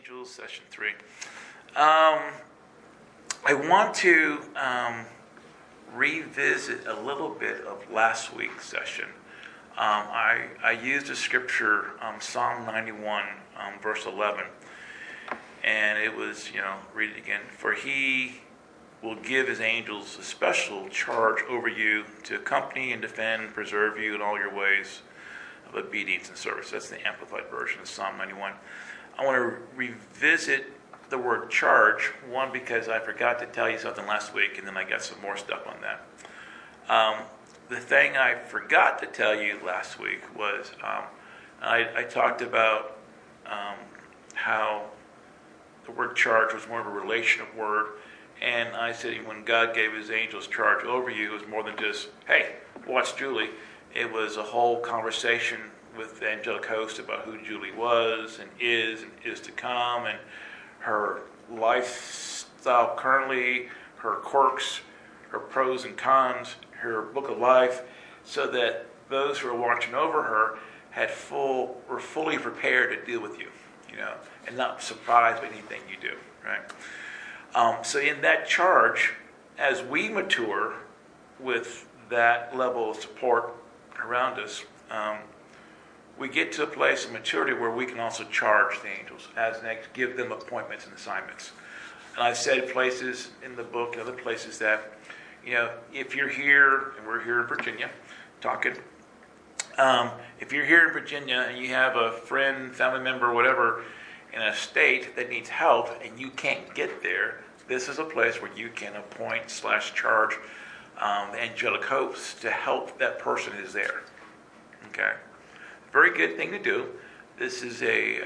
Angels, Session 3. I want to revisit a little bit of last week's session. I used a scripture, Psalm 91, verse 11. And it was, read it again. For he will give his angels a special charge over you to accompany and defend and preserve you in all your ways of obedience and service. That's the Amplified version of Psalm 91. I want to revisit the word charge, one, because I forgot to tell you something last week, and then I got some more stuff on that. The thing I forgot to tell you last week was I talked about how the word charge was more of a relational word, and I said when God gave his angels charge over you, it was more than just, hey, watch Julie. It was a whole conversation with the angelic host about who Julie was and is to come, and her lifestyle currently, her quirks, her pros and cons, her book of life, so that those who are watching over her were fully prepared to deal with you, and not surprised by anything you do, right? So in that charge, as we mature with that level of support around us, we get to a place of maturity where we can also charge the angels as next, give them appointments and assignments. And I've said places in the book and other places that, if you're here, and we're here in Virginia talking, if you're here in Virginia and you have a friend, family member, whatever, in a state that needs help and you can't get there, this is a place where you can appoint / charge the angelic hosts to help that person who's there. Okay? Very good thing to do. This is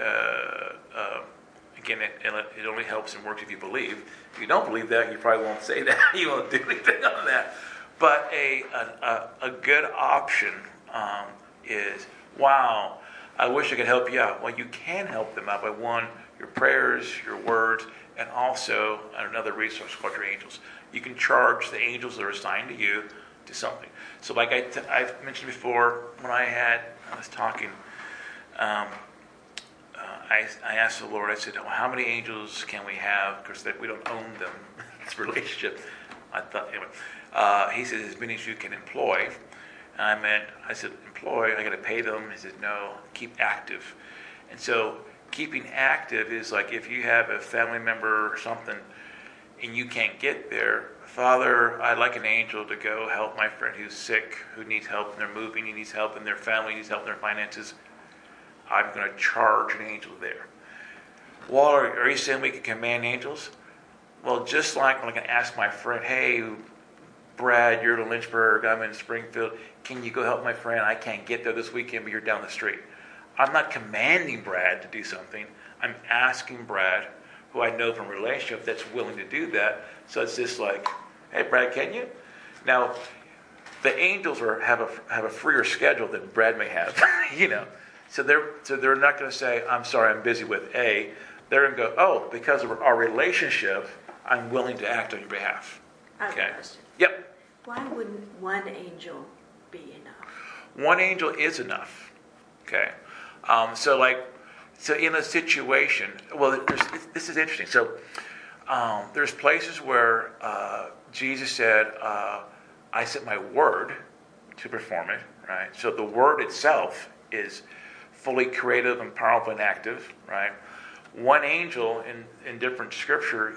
again, it only helps and works if you believe. If you don't believe that, you probably won't say that. You won't do anything on that. But a good option is, wow, I wish I could help you out. Well, you can help them out by one, your prayers, your words, and also another resource called your angels. You can charge the angels that are assigned to you to something. So like I've mentioned before, when I was talking, I asked the Lord, I said, how many angels can we have? Because we don't own them. It's a relationship. I thought, anyway. He said, as many as you can employ. And I said, employ, I got to pay them. He said, no, keep active. And so keeping active is like if you have a family member or something and you can't get there, Father, I'd like an angel to go help my friend who's sick, who needs help in their moving, he needs help in their family, he needs help in their finances. I'm going to charge an angel there. Well, are you saying we can command angels? Well, just like when I can ask my friend, hey, Brad, you're in Lynchburg, I'm in Springfield, can you go help my friend? I can't get there this weekend, but you're down the street. I'm not commanding Brad to do something. I'm asking Brad, who I know from a relationship, that's willing to do that. So it's just like, hey, Brad, can you? Now, the angels have a freer schedule than Brad may have, So they're not going to say, I'm sorry, I'm busy with A. They're going to go, oh, because of our relationship, I'm willing to act on your behalf. I have a question. Yep. Why wouldn't one angel be enough? One angel is enough. Okay. So in a situation, this is interesting. So there's places where Jesus said, I sent my word to perform it, right? So the word itself is fully creative and powerful and active, right? One angel in different scripture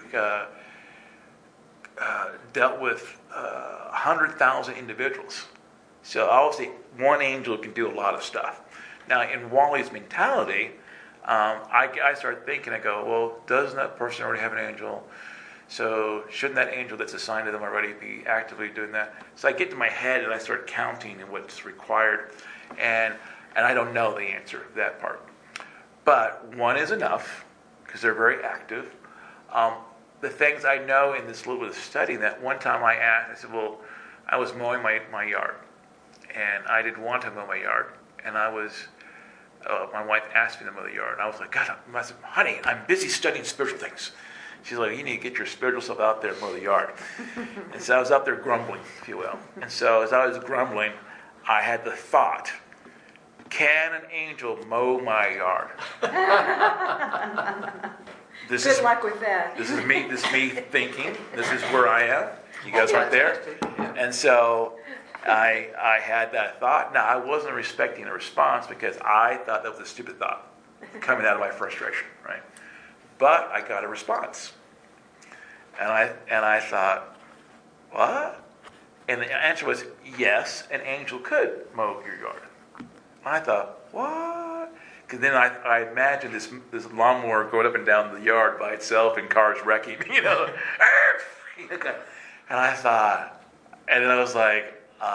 dealt with 100,000 individuals. So obviously one angel can do a lot of stuff. Now in Wally's mentality, I started thinking, I go, well, doesn't that person already have an angel? So shouldn't that angel that's assigned to them already be actively doing that? So I get to my head and I start counting and what's required, and I don't know the answer to that part. But one is enough because they're very active. The things I know in this little bit of studying, that one time I asked, I said, well, I was mowing my yard, and I didn't want to mow my yard, and my wife asked me to mow the yard, and I was like, God, I said, honey, I'm busy studying spiritual things. She's like, you need to get your spiritual stuff out there and mow the yard. And so I was out there grumbling, if you will. And so as I was grumbling, I had the thought, can an angel mow my yard? Good luck with that. This is me thinking. This is where I am. You guys aren't there. And so I had that thought. Now, I wasn't respecting the response because I thought that was a stupid thought coming out of my frustration, right? But I got a response. And I thought, what? And the answer was, yes, an angel could mow your yard. And I thought, what? Because then I imagined this lawnmower going up and down the yard by itself and cars wrecking, And I thought, and then I was like,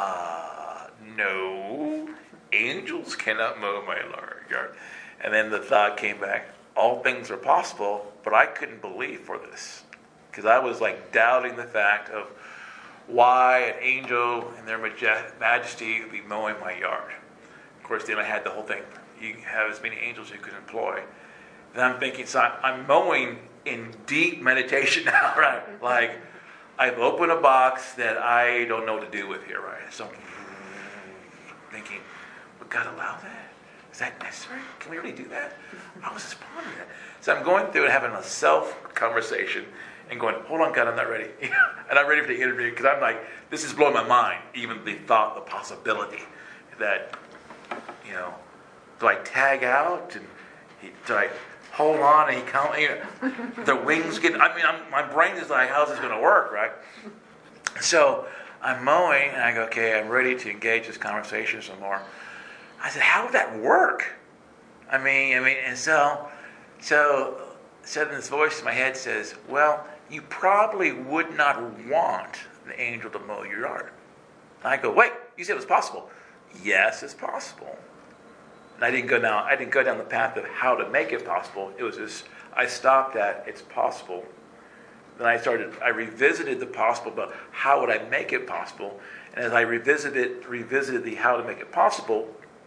no, angels cannot mow my yard. And then the thought came back, all things are possible, but I couldn't believe for this. Because I was like doubting the fact of why an angel in their majesty would be mowing my yard. Of course, then I had the whole thing. You have as many angels as you can employ. Then I'm thinking, so I'm mowing in deep meditation now, right? Like, I've opened a box that I don't know what to do with here, right? So I'm thinking, would God allow that? Is that necessary? Can we really do that? I was just pondering that. So I'm going through and having a self-conversation and going, hold on, God, I'm not ready. And I'm ready for the interview because I'm like, this is blowing my mind. Even the thought, the possibility that, do I tag out? And do I hold on and he count? The wings get, my brain is like, how's this going to work, right? So I'm mowing and I go, okay, I'm ready to engage this conversation some more. I said, how would that work? And so then this voice in my head says, well, you probably would not want the angel to mow your yard. And I go, wait, you said it was possible. Yes, it's possible. And I didn't go down the path of how to make it possible. It was just, I stopped at, it's possible. Then I revisited the possible, but how would I make it possible? And as I revisited the how to make it possible,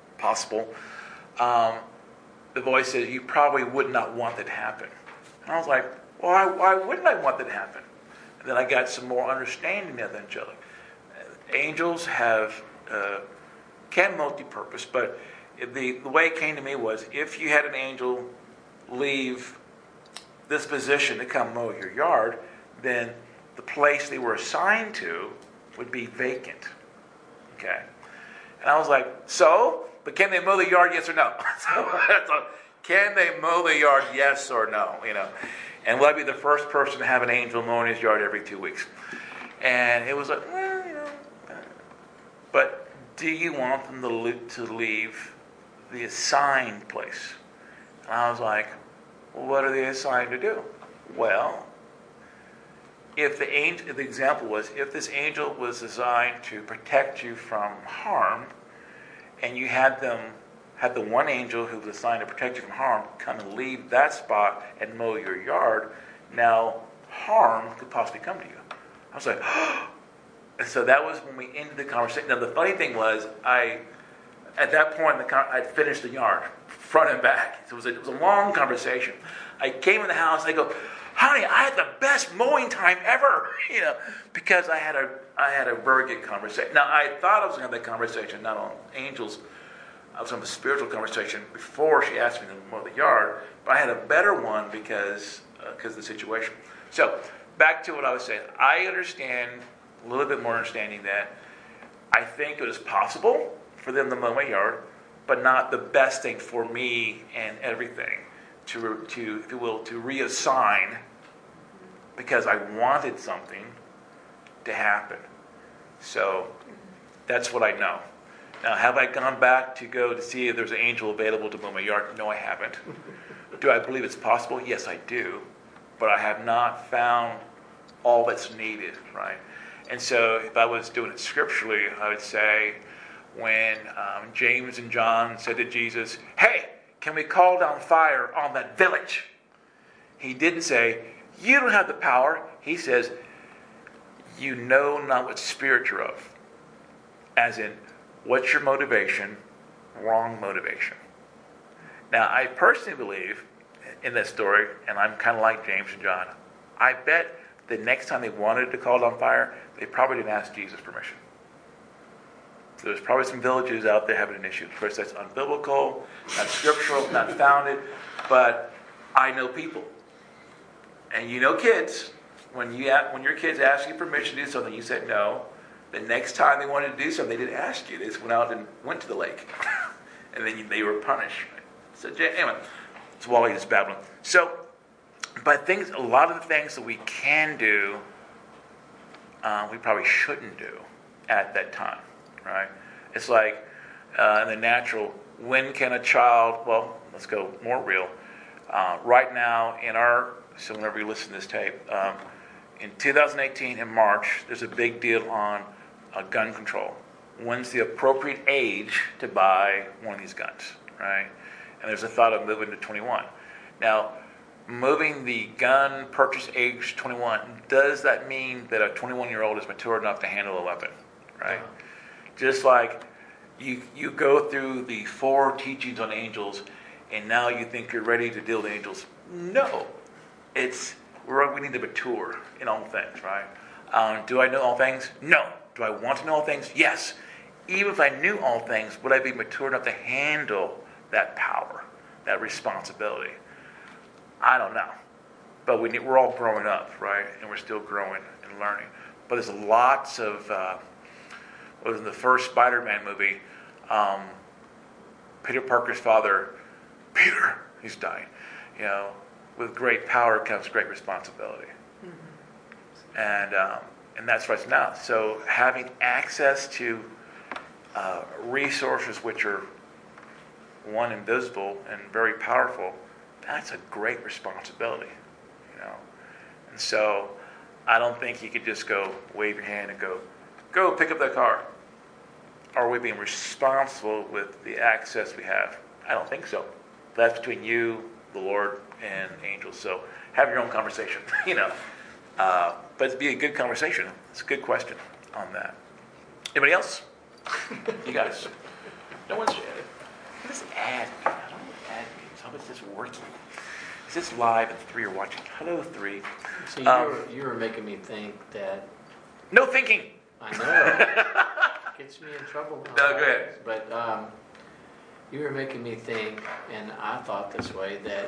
the voice says, you probably would not want that to happen. And I was like, well, why wouldn't I want that to happen? And then I got some more understanding of the angelic. Angels can multi-purpose, but the way it came to me was, if you had an angel leave this position to come mow your yard, then the place they were assigned to would be vacant. Okay? And I was like, but can they mow the yard, yes or no? So, can they mow the yard, yes or no? And will I be the first person to have an angel mowing his yard every 2 weeks? And it was like, but do you want them to leave the assigned place? And I was like, well, what are they assigned to do? Well, if the example was, if this angel was designed to protect you from harm, and you had the one angel who was assigned to protect you from harm come and leave that spot and mow your yard, now harm could possibly come to you. I was like, and so that was when we ended the conversation. Now the funny thing was, at that point I'd finished the yard, front and back. So it was a long conversation. I came in the house, I go, honey, I had the best mowing time ever, because I had a very good conversation. Now, I thought I was going to have that conversation, not on angels. I was going to have a spiritual conversation before she asked me to mow the yard, but I had a better one because of the situation. So, back to what I was saying. I understand, a little bit more understanding that I think it is possible for them to mow my yard, but not the best thing for me and everything. To if you will, to reassign, because I wanted something to happen. So that's what I know. Now, have I gone back to go to see if there's an angel available to mow my yard? No, I haven't. Do I believe it's possible? Yes, I do. But I have not found all that's needed, right? And so if I was doing it scripturally, I would say when James and John said to Jesus, hey, can we call down fire on that village? He didn't say, you don't have the power. He says, you know not what spirit you're of. As in, what's your motivation? Wrong motivation. Now, I personally believe in this story, and I'm kind of like James and John, I bet the next time they wanted to call down fire, they probably didn't ask Jesus permission. So there's probably some villages out there having an issue. Of course, that's unbiblical, not scriptural, not founded, but I know people And kids, when your kids ask you permission to do something, you said no. The next time they wanted to do something, they didn't ask you. They just went out and went to the lake. And then they were punished. So anyway, it's Wally just babbling. So, but a lot of the things that we can do, we probably shouldn't do at that time, right? It's like in the natural, when can a child, well, let's go more real. Right now, so whenever you listen to this tape, in 2018 in March, there's a big deal on gun control. When's the appropriate age to buy one of these guns, right? And there's a thought of moving to 21. Now, moving the gun purchase age to 21, does that mean that a 21-year-old is mature enough to handle a weapon, right? Just like you go through the 4 teachings on angels, and now you think you're ready to deal with angels. No. We need to mature in all things, right? Do I know all things? No. Do I want to know all things? Yes. Even if I knew all things, would I be mature enough to handle that power, that responsibility? I don't know. But we're all growing up, right? And we're still growing and learning. But there's lots of, in the first Spider-Man movie, Peter Parker's father, Peter, he's dying. With great power comes great responsibility. Mm-hmm. And that's right now. So having access to resources which are, one, invisible and very powerful, that's a great responsibility, And so I don't think you could just go wave your hand and go pick up that car. Are we being responsible with the access we have? I don't think so. That's between you, the Lord, and angels. So have your own conversation, But it'd be a good conversation. It's a good question on that. Anybody else? You guys? No one's... What is ad? I don't know what ad means. How is this working? Is this live and 3 are watching? Hello, 3. So you were making me think that... No thinking! I know. Gets me in trouble. No, go ahead. But you were making me think, and I thought this way, that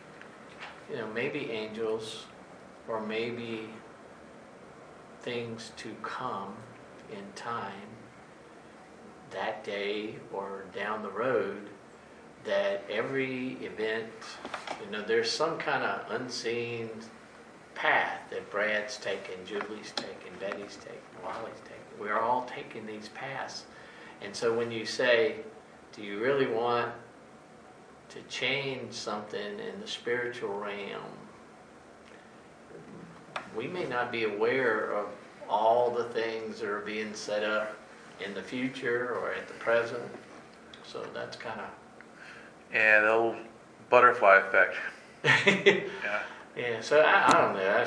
maybe angels, or maybe things to come in time, that day or down the road, that every event, there's some kind of unseen path that Brad's taken, Julie's taken, Betty's taken, Wally's taken. We're all taking these paths. And so when you say, do you really want to change something in the spiritual realm, we may not be aware of all the things that are being set up in the future or at the present. So that's kind of... Yeah, the old butterfly effect. Yeah. Yeah, so I don't know.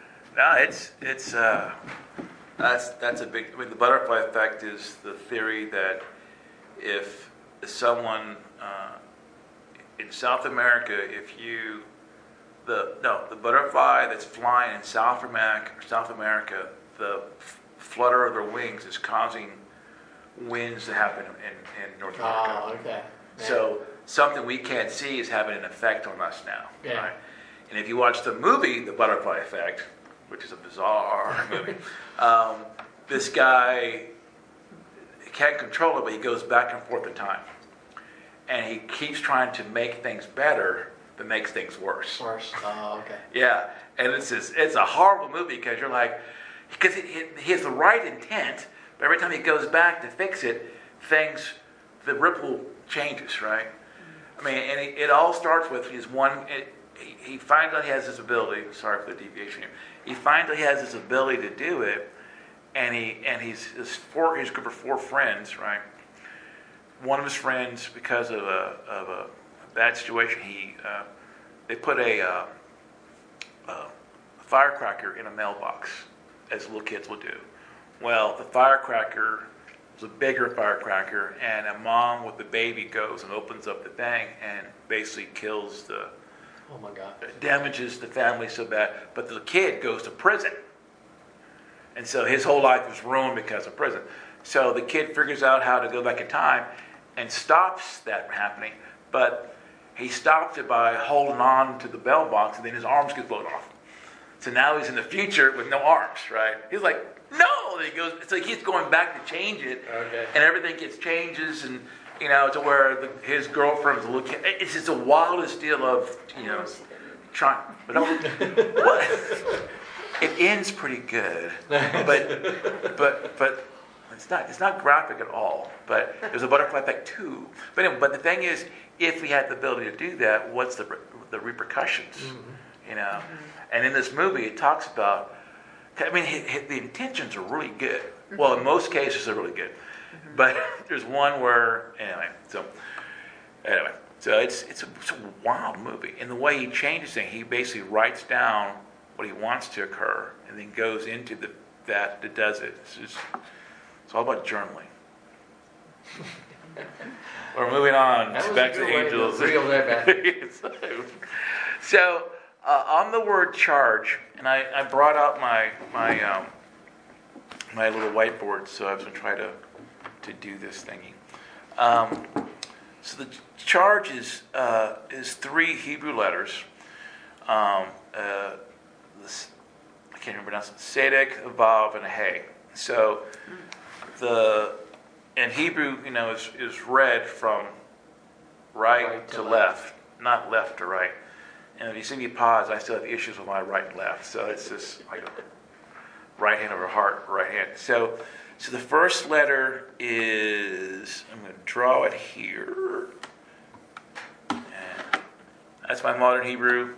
That's a big... the butterfly effect is the theory that if someone in South America, the butterfly that's flying in South America, the flutter of their wings is causing winds to happen in North America. Oh, okay. Yeah. So something we can't see is having an effect on us now. Yeah. Right? And if you watch the movie, The Butterfly Effect, which is a bizarre movie, this guy can't control it, but he goes back and forth in time. And he keeps trying to make things better, but makes things worse. Worse. Oh, okay. Yeah, and it's a horrible movie because you're like, because he has the right intent, but every time he goes back to fix it, the ripple changes, right? I mean, and it all starts with he finds out he has this ability. Sorry for the deviation here. He finds out he has this ability to do it, and his group of 4 friends, right? One of his friends, because of a bad situation, they put a firecracker in a mailbox, as little kids will do. Well, the firecracker was a bigger firecracker, and a mom with the baby goes and opens up the thing and basically kills oh my God, damages the family so bad. But the kid goes to prison, and so his whole life is ruined because of prison. So the kid figures out how to go back in time and stops that from happening, but he stops it by holding on to the bell box, and then his arms get blown off. So now he's in the future with no arms, right? He's like, no! And he goes, it's like he's going back to change it, Okay. and everything gets changes, and to where his girlfriend's looking. It's just the wildest deal of I don't see that movie. trying. But what? It ends pretty good, but it's not graphic at all. But there's a butterfly effect too. But anyway, but the thing is, if we had the ability to do that, what's the repercussions? And in this movie, it talks about. I mean, the intentions are really good. Well, in most cases, they're really good. But there's one where anyway. So it's a wild movie. And the way he changes things, he basically writes down what he wants to occur, and then goes into that does it. It's all about journaling. We're moving on. That was Back a to good way to angels. reel that back. So on the word charge, and I brought out my little whiteboard, so I was going to try to do this thingy. So the charge is 3 Hebrew letters. I can't remember now. Sedek, Vav, and Hey. So in Hebrew, is read from right to left, not left to right. And if you see me pause, I still have issues with my right and left. So it's just like right hand over heart, right hand. So the first letter is, I'm going to draw it here. And that's my modern Hebrew.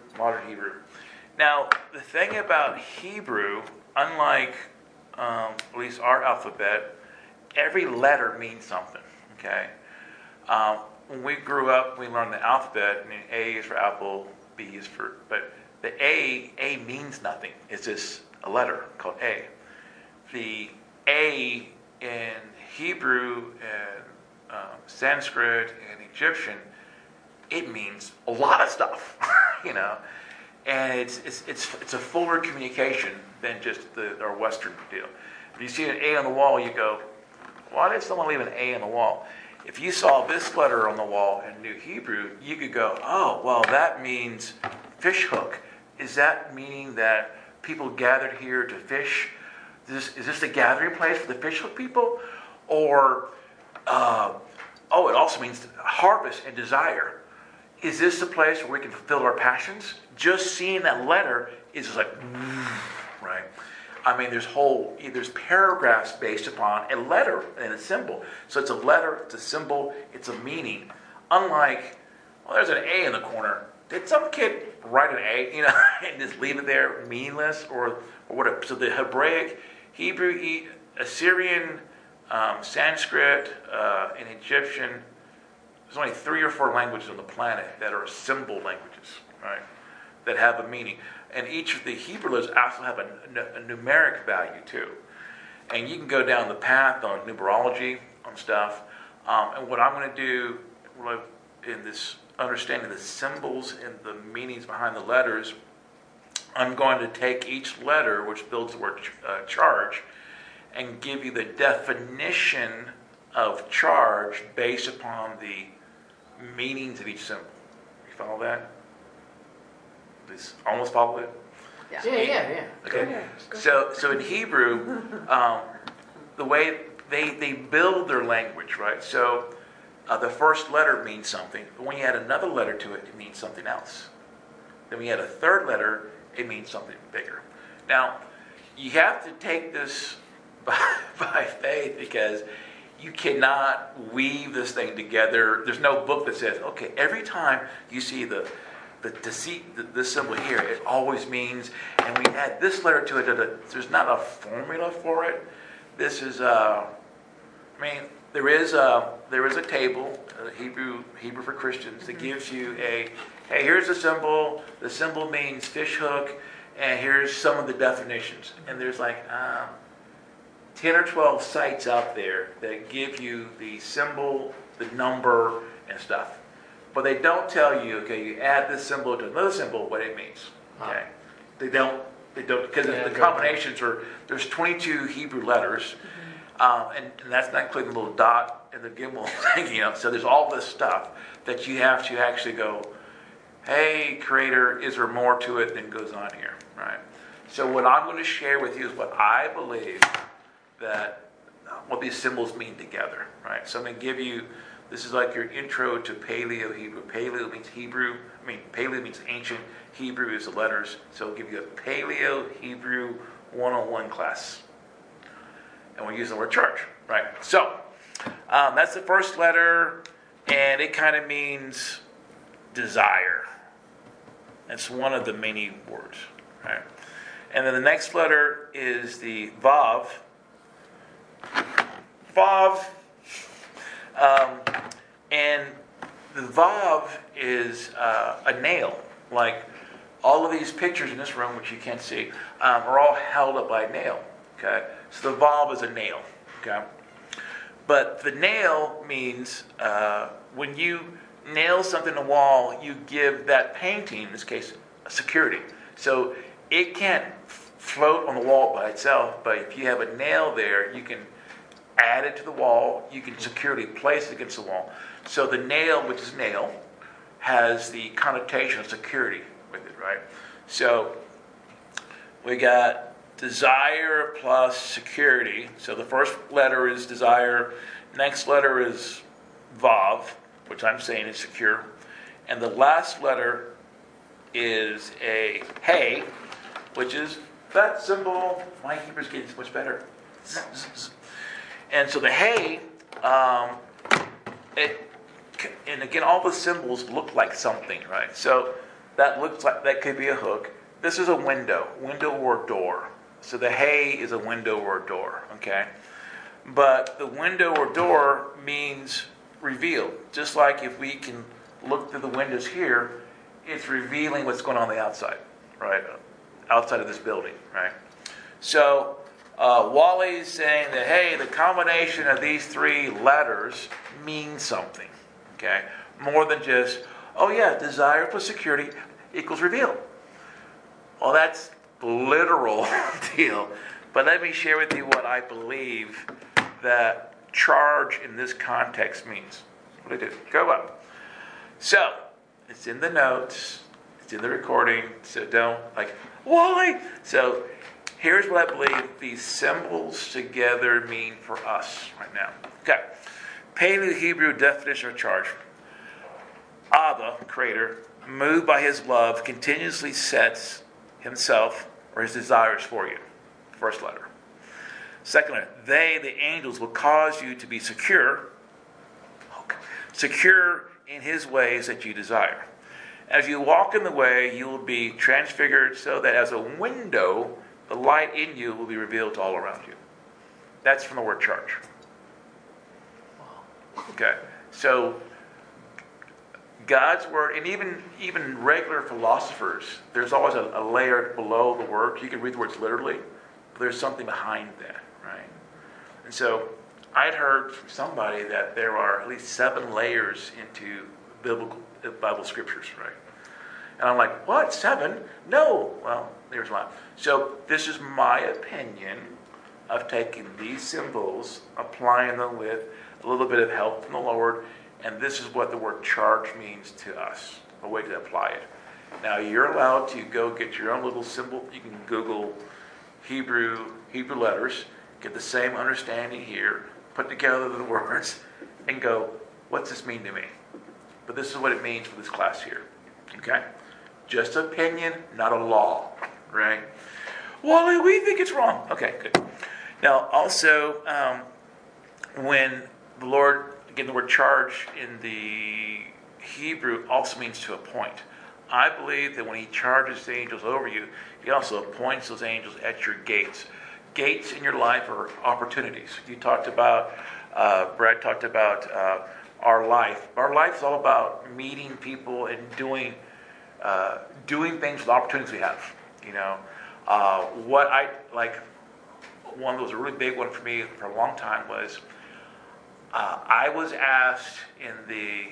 Now, the thing about Hebrew, unlike at least our alphabet, every letter means something, okay? When we grew up, we learned the alphabet. I mean, A is for apple, B is for, but the A means nothing. It's just a letter called A. The A in Hebrew and Sanskrit and Egyptian, it means a lot of stuff, and it's a fuller communication than just our Western deal. If you see an A on the wall, you go, why did someone leave an A on the wall? If you saw this letter on the wall in New Hebrew, you could go, oh, well, that means fish hook. Is that meaning that people gathered here to fish? Is this the gathering place for the fish hook people? Or, it also means harvest and desire. Is this the place where we can fulfill our passions? Just seeing that letter is just like, right? I mean, there's paragraphs based upon a letter and a symbol. So it's a letter, it's a symbol, it's a meaning. Unlike, there's an A in the corner. Did some kid write an A, and just leave it there meaningless or whatever? So the Hebraic, Hebrew, Assyrian, Sanskrit, and Egyptian, there's only 3 or 4 languages on the planet that are symbol languages, right? That have a meaning. And each of the Hebrew letters also have a numeric value too. And you can go down the path on numerology, on stuff. And what I'm going to do in this understanding the symbols and the meanings behind the letters, I'm going to take each letter, which builds the word charge, and give you the definition of charge based upon the meanings of each symbol. You follow that? Almost follow it? Yeah. Okay. So in Hebrew, the way they build their language, right? So the first letter means something, but when you add another letter to it, it means something else. Then when you add a third letter, it means something bigger. Now, you have to take this by faith because you cannot weave this thing together. There's no book that says, okay, every time you see this symbol here, it always means, and we add this letter to it. There's not a formula for it. This is, there is a table, Hebrew for Christians, that gives you hey, here's the symbol. The symbol means fish hook, and here's some of the definitions. And there's like 10 or 12 sites out there that give you the symbol, the number, and stuff. But they don't tell you, okay, you add this symbol to another symbol, what it means. Okay, they don't, because the combinations there's 22 Hebrew letters, and that's not including the little dot and the gimel thing, So there's all this stuff that you have to actually go, hey, Creator, is there more to it than goes on here, right? So what I'm going to share with you is what I believe that what these symbols mean together, right? So I'm going to give you, this is like your intro to Paleo-Hebrew. Paleo means Hebrew. Paleo means ancient. Hebrew is the letters. So I'll give you a Paleo-Hebrew 101 class. And we're using the word charge, right? So that's the first letter, and it kind of means desire. That's one of the many words, right? And then the next letter is the Vav. Vav. And the Vav is a nail. Like all of these pictures in this room, which you can't see, are all held up by a nail. Okay? So the Vav is a nail. Okay? But the nail means when you nail something to the wall, you give that painting, in this case, security. So it can't float on the wall by itself, but if you have a nail there, you can add it to the wall, you can securely place it against the wall. So the nail, which is nail, has the connotation of security with it, right? So we got desire plus security. So the first letter is desire, next letter is Vav, which I'm saying is secure, and the last letter is a Hey, which is that symbol. My Hebrew's getting so much better. And so the Hey, and again, all the symbols look like something, right? So that looks like, that could be a hook. This is a window or door. So the Hey is a window or a door, okay? But the window or door means revealed. Just like if we can look through the windows here, it's revealing what's going on the outside, right? Outside of this building, right? So Wally's saying that, hey, the combination of these three letters means something, okay? More than just, oh yeah, desire plus security equals reveal. Well, that's the literal deal. But let me share with you what I believe that charge in this context means. What I did. Go up. So, it's in the notes. It's in the recording. So don't, like, Wally! So, here's what I believe these symbols together mean for us right now. Okay. Paleo-Hebrew definition of charge. Abba, creator, moved by his love, continuously sets himself or his desires for you. First letter. Second letter. They, the angels, will cause you to be secure. Okay. Secure in his ways that you desire. As you walk in the way, you will be transfigured so that as a window, the light in you will be revealed to all around you. That's from the word charge. Okay. So God's word, and even regular philosophers, there's always a layer below the word. You can read the words literally, but there's something behind that, right? And so I'd heard from somebody that there are at least 7 layers into Bible scriptures, right? And I'm like, what, 7? No. Well, there's one. So this is my opinion of taking these symbols, applying them with a little bit of help from the Lord, and this is what the word charge means to us, a way to apply it. Now, you're allowed to go get your own little symbol. You can Google Hebrew letters, get the same understanding here, put together the words, and go, what's this mean to me? But this is what it means for this class here, okay? Just opinion, not a law, right? Well, we think it's wrong. Okay, good. Now, also, when the Lord, again, the word charge in the Hebrew also means to appoint. I believe that when he charges the angels over you, he also appoints those angels at your gates. Gates in your life are opportunities. You talked about, Brad talked about our life. Our life is all about meeting people and doing things with opportunities we have. You know, what I like. One that was a really big one for me for a long time was I was asked in the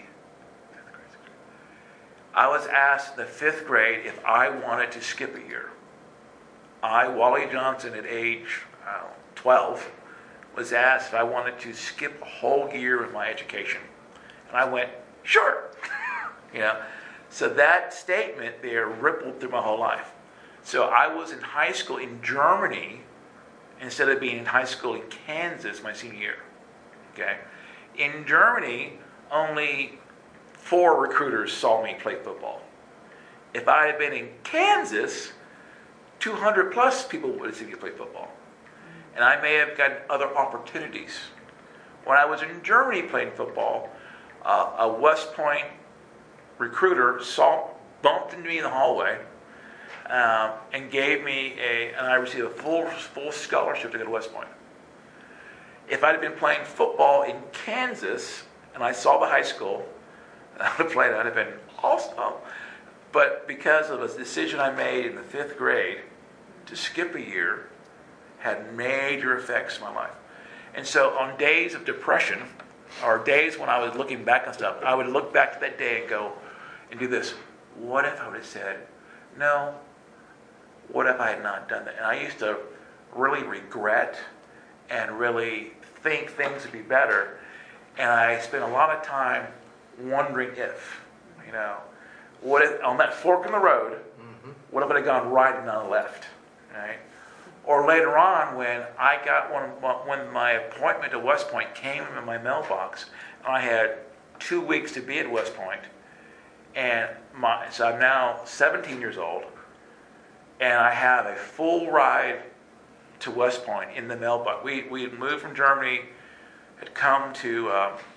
5th grade if I wanted to skip a year. I, Wally Johnson, at age 12, was asked if I wanted to skip a whole year of my education. And I went, sure. You know, so that statement there rippled through my whole life. So I was in high school in Germany instead of being in high school in Kansas my senior year. Okay? In Germany, only 4 recruiters saw me play football. If I had been in Kansas, 200 plus people would have seen me play football. And I may have gotten other opportunities. When I was in Germany playing football, a West Point recruiter bumped into me in the hallway and gave me and I received a full scholarship to go to West Point. If I'd have been playing football in Kansas and I saw the high school, and I would have played, I'd have been awesome. But because of a decision I made in the 5th grade to skip a year, had major effects on my life. And so on days of depression, or days when I was looking back on stuff, I would look back to that day and go, and do this. What if I would have said, no? What if I had not done that? And I used to really regret and really think things would be better. And I spent a lot of time wondering if, what if, on that fork in the road, what if I had gone right and not left, right? Or later on, when I got when my appointment to West Point came in my mailbox, and I had 2 weeks to be at West Point, and so I'm now 17 years old, and I have a full ride to West Point in the mailbox. We had moved from Germany, had come to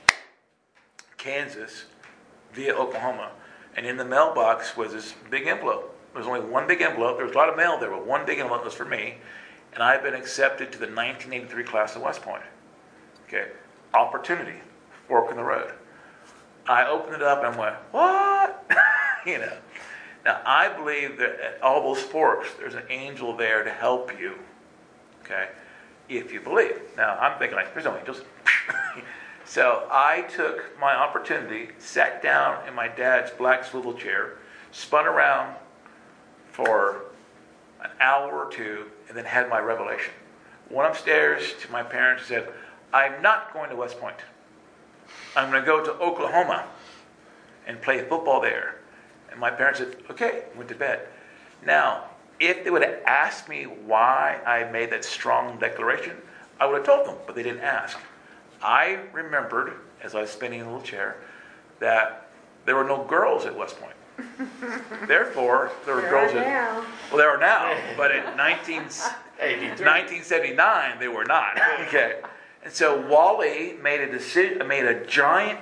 Kansas via Oklahoma, and in the mailbox was this big envelope. There was only one big envelope. There was a lot of mail there, but one big envelope was for me. And I've been accepted to the 1983 class of West Point. Okay, opportunity, fork in the road. I opened it up and went, what? Now I believe that at all those forks, there's an angel there to help you. Okay, if you believe. Now I'm thinking like, there's no angels. So I took my opportunity, sat down in my dad's black swivel chair, spun around for an hour or two, and then had my revelation. Went upstairs to my parents and said, I'm not going to West Point. I'm going to go to Oklahoma and play football there. And my parents said, okay, went to bed. Now, if they would have asked me why I made that strong declaration, I would have told them, but they didn't ask. I remembered, as I was spinning in the little chair, that there were no girls at West Point. Therefore, there were girls now. Well, there are now, but in 1979, they were not. Okay, and so Wally made a decision, made a giant,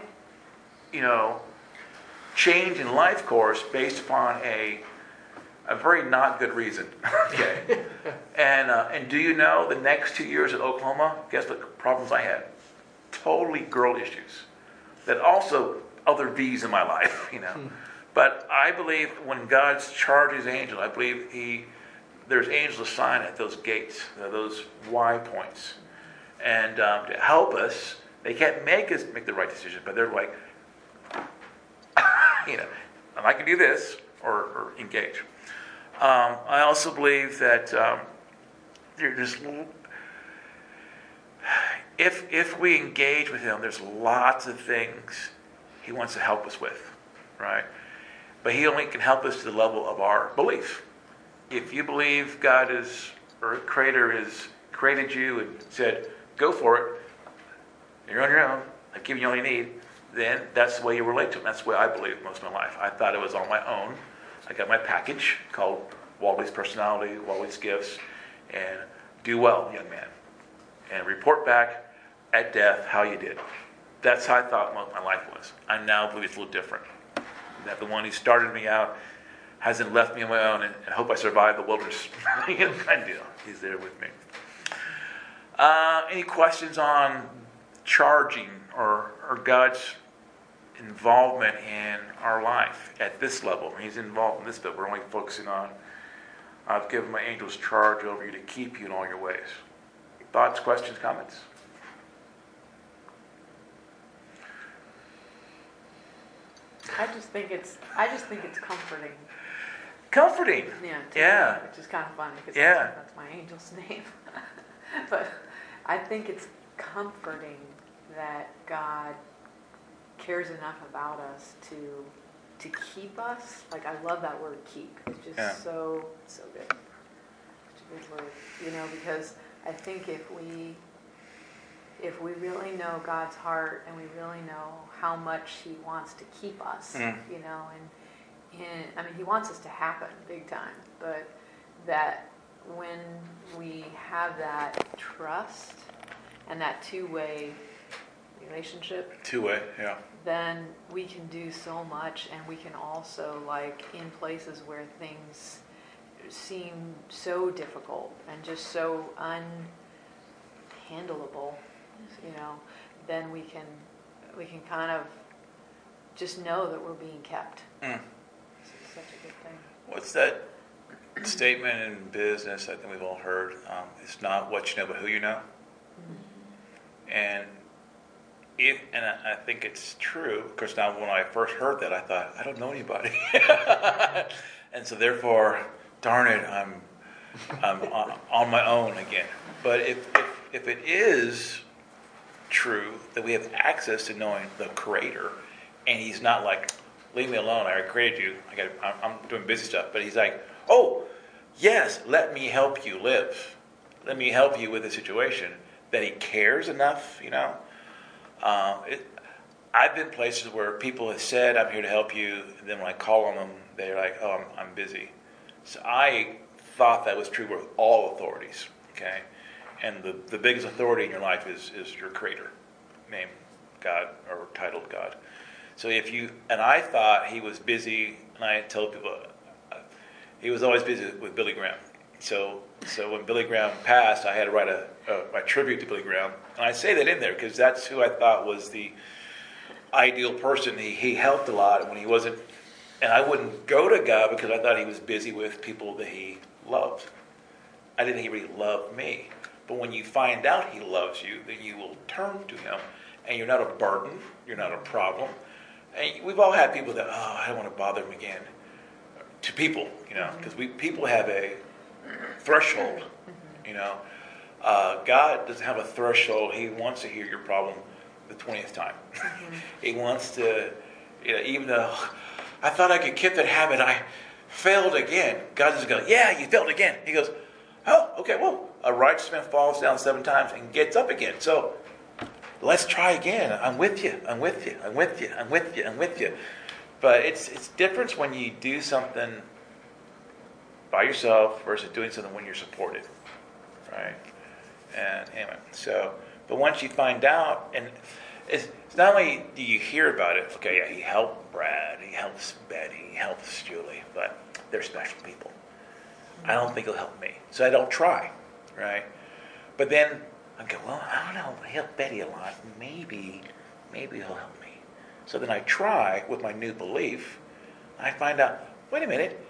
change in life course based upon a very not good reason. Okay, and do you know the next 2 years at Oklahoma? Guess what problems I had? Totally girl issues. That also other V's in my life, But I believe when God charges angels, I believe there's angels assigned at those gates, those Y points. And to help us, they can't make us make the right decision, but they're like, and I can do this or engage. I also believe that if we engage with Him, there's lots of things He wants to help us with, right? But He only can help us to the level of our belief. If you believe God or Creator has created you and said, go for it, you're on your own, I've given you all you need, then that's the way you relate to Him. That's the way I believed most of my life. I thought it was on my own. I got my package called Wally's Personality, Wally's Gifts, and do well, young man. And report back at death how you did. That's how I thought most of my life was. I now believe it's a little different. That the one who started me out hasn't left me on my own and hope I survive the wilderness. Kind of deal. He's there with me. Any questions on charging or God's involvement in our life at this level? He's involved in this, but we're only focusing on, I've given my angels charge over you to keep you in all your ways. Thoughts, questions, comments? I just think it's comforting. Comforting. Yeah. Which is kind of funny because that's my angel's name. But I think it's comforting that God cares enough about us to to keep us. Like, I love that word keep. It's just Yeah. so good. Such a good word, because I think if we really know God's heart and we really know how much He wants to keep us, and I mean, He wants us to happen big time, but that when we have that trust and that two-way relationship, yeah. then we can do so much, and we can also, like, in places where things seem so difficult and just so unhandleable, then we can kind of just know that we're being kept. It's such a good thing. What's that statement in business I think we've all heard? It's not what you know, but who you know. And I think it's true. Of course, now when I first heard that, I thought, I don't know anybody, and so therefore, darn it, I'm on my own again. But if it is true that we have access to knowing the Creator, and He's not like, leave me alone, I created you, I'm doing busy stuff, but He's like, oh, yes, let me help you live. Let me help you with the situation. That He cares enough, I've been places where people have said, I'm here to help you, and then when I call on them, they're like, oh, I'm busy. So I thought that was true with all authorities, okay? And the biggest authority in your life is your Creator, named God or titled God. So and I thought He was busy, and I tell people, He was always busy with Billy Graham. So when Billy Graham passed, I had to write my tribute to Billy Graham. And I say that in there because that's who I thought was the ideal person. He helped a lot when he wasn't, and I wouldn't go to God because I thought He was busy with people that He loved. I didn't think He really loved me. But when you find out He loves you, then you will turn to Him, and you're not a burden, you're not a problem. And we've all had people that, I don't want to bother Him again. To people, because people have a threshold, God doesn't have a threshold. He wants to hear your problem the 20th time. He wants to, even though I thought I could keep that habit, I failed again. God doesn't go, yeah, you failed again. He goes, oh, okay, well, a righteous man falls down 7 times and gets up again. So let's try again. I'm with you. I'm with you. I'm with you. I'm with you. I'm with you. But it's different when you do something by yourself versus doing something when you're supported, right? And anyway, but once you find out, and it's not only do you hear about it, okay, yeah, He helped Brad, He helps Betty, He helps Julie, but they're special people. I don't think He'll help me, so I don't try, right? But then I go, well, I don't know, I help Betty a lot, maybe He'll help me. So then I try with my new belief, and I find out, wait a minute,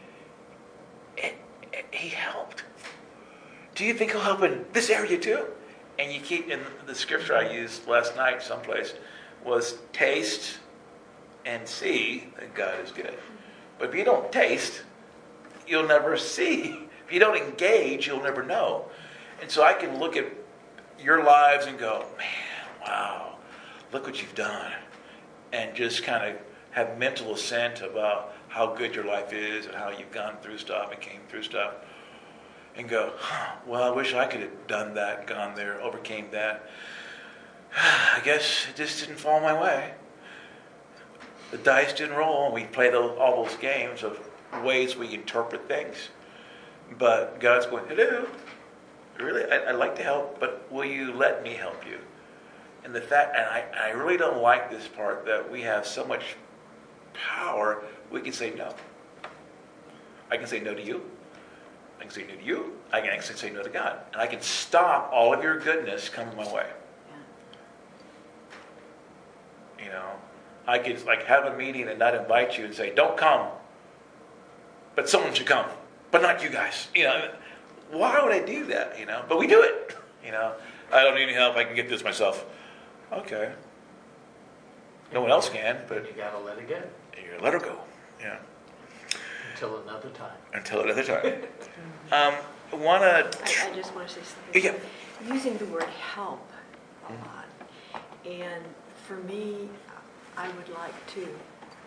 He helped. Do you think He'll help in this area too? And you keep, in the scripture I used last night someplace, was taste and see that God is good. But if you don't taste, you'll never see. If you don't engage, you'll never know. And so I can look at your lives and go, man, wow, look what you've done. And just kind of have mental assent about how good your life is and how you've gone through stuff and came through stuff. And go, well, I wish I could have done that, gone there, overcame that. I guess it just didn't fall my way. The dice didn't roll, and we play all those games of ways we interpret things. But God's going, hello, really, I'd like to help, but will you let me help you? And the fact, and I really don't like this part, that we have so much power, we can say no. I can say no to you. I can say no to you. I can actually say no to God. And I can stop all of your goodness coming my way. Yeah. I could have a meeting and not invite you and say, don't come. But someone should come. But not you guys. Why would I do that? But we do it. I don't need any help. I can get this myself. Okay. No one else can, but you gotta let it go. You gotta let her go. Yeah. Until another time. Until another time. I just want to say something. Yeah. Using the word help a lot. And for me, I would like to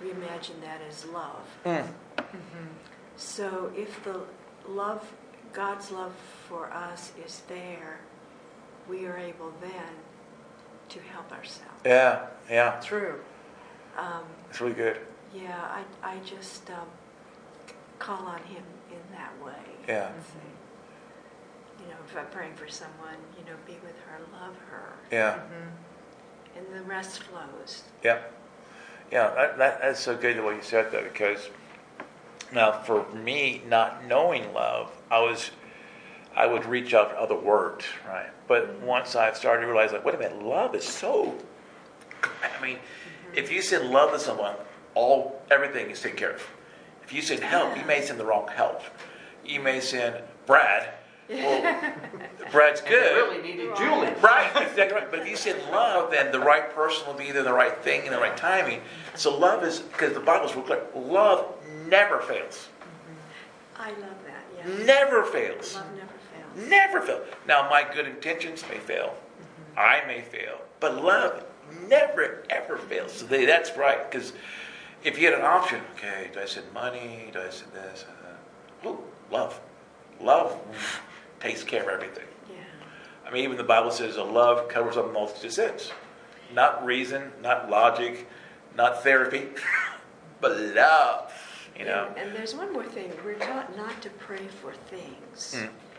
we imagine that as love. Mm. So if the love, God's love for us is there, we are able then to help ourselves. Yeah. True. It's really good. Yeah, I just call on Him in that way. Yeah. Say, if I'm praying for someone, be with her, love her, Yeah. and the rest flows. Yeah. Yeah, that's so good the way you said that, because now for me, not knowing love, I would reach out for other words, right? But once I started to realize, wait a minute, love is so, if you send love to someone, everything is taken care of. If you send help, you may send the wrong help. You may send Brad. Well, Brad's good. And you really needed Julie. Right, exactly right. But if you send love, then the right person will be there, the right thing, and the right timing. So love is, because the Bible's real clear, love never fails. I love that, yeah. Never fails. Love never fails. Never fails. Now, my good intentions may fail. I may fail. But love never, ever fails. So that's right. Because if you had an option, okay, do I send money? Do I send this? Love. Love takes care of everything. Yeah. Even the Bible says a love covers a multitude of sins. Not reason, not logic, not therapy, but love. And there's one more thing. We're taught not to pray for things.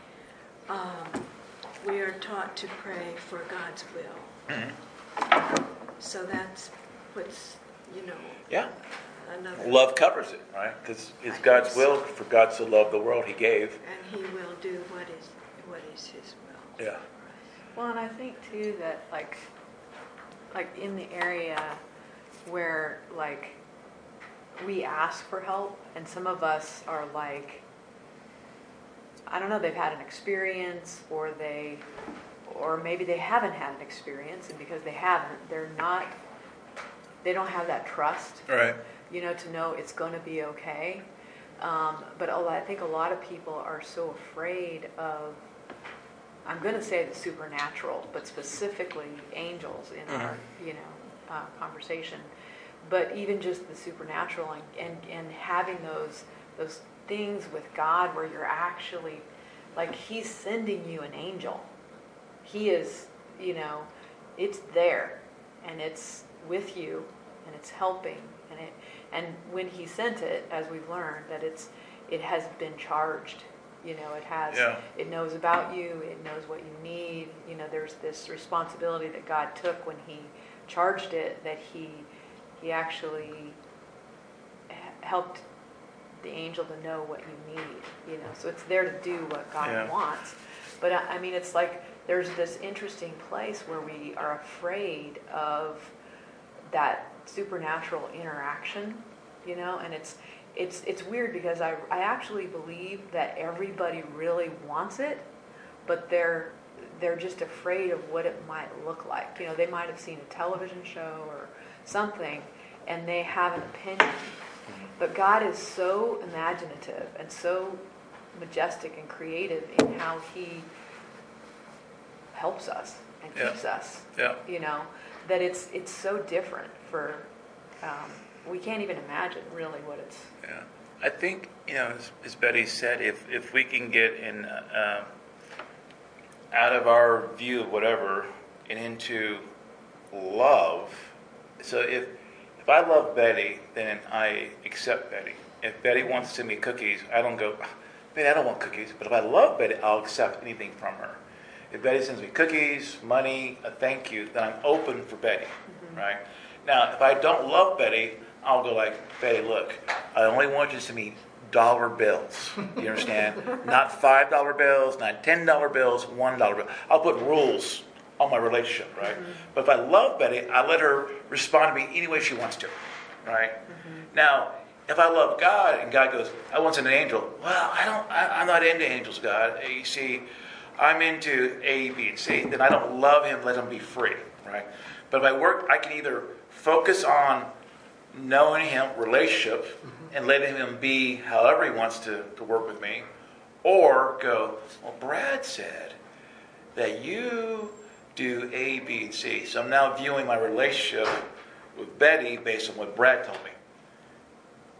We are taught to pray for God's will. So that's what's, Yeah. another. Love covers it, right? Because it's God's will for God to love the world He gave. And He will do what is His will. Yeah. Well, and I think too that like in the area where we ask for help, and some of us are I don't know, they've had an experience, or maybe they haven't had an experience, and because they haven't, they don't have that trust, Right. to know it's going to be okay. But I think a lot of people are so afraid of, I'm going to say the supernatural, but specifically angels in our, conversation. But even just the supernatural and having those things with God where you're actually, He's sending you an angel. He is, it's there, and it's with you, and it's helping, and when He sent it, as we've learned, that it has been charged. It knows about you. It knows what you need. There's this responsibility that God took when He charged it, that He actually helped the angel to know what you need. So it's there to do what God wants. But it's there's this interesting place where we are afraid of that supernatural interaction, and it's weird because I actually believe that everybody really wants it, but they're just afraid of what it might look like. They might have seen a television show or something, and they have an opinion. But God is so imaginative and so majestic and creative in how He helps us and keeps us. Yeah. That it's so different for. We can't even imagine really what it's. Yeah. I think, as Betty said, if we can get in out of our view of whatever and into love. So if I love Betty, then I accept Betty. If Betty wants to send me cookies, I don't go, Betty, I don't want cookies. But if I love Betty, I'll accept anything from her. If Betty sends me cookies, money, a thank you, then I'm open for Betty, right? Now, if I don't love Betty, I'll go Betty, look, I only want you to send me dollar bills. You understand? Not $5 bills, not $10 bills, $1 bill. I'll put rules on my relationship, right? But if I love Betty, I let her respond to me any way she wants to, right? Now, if I love God and God goes, I want an angel. Well, I'm not into angels, God. You see, I'm into A, B, and C. Then I don't love Him, let Him be free, right? But if I can either focus on knowing Him, relationship, and letting Him be however He wants to work with me, or go, well, Brad said that you do A, B, and C. So I'm now viewing my relationship with Betty based on what Brad told me.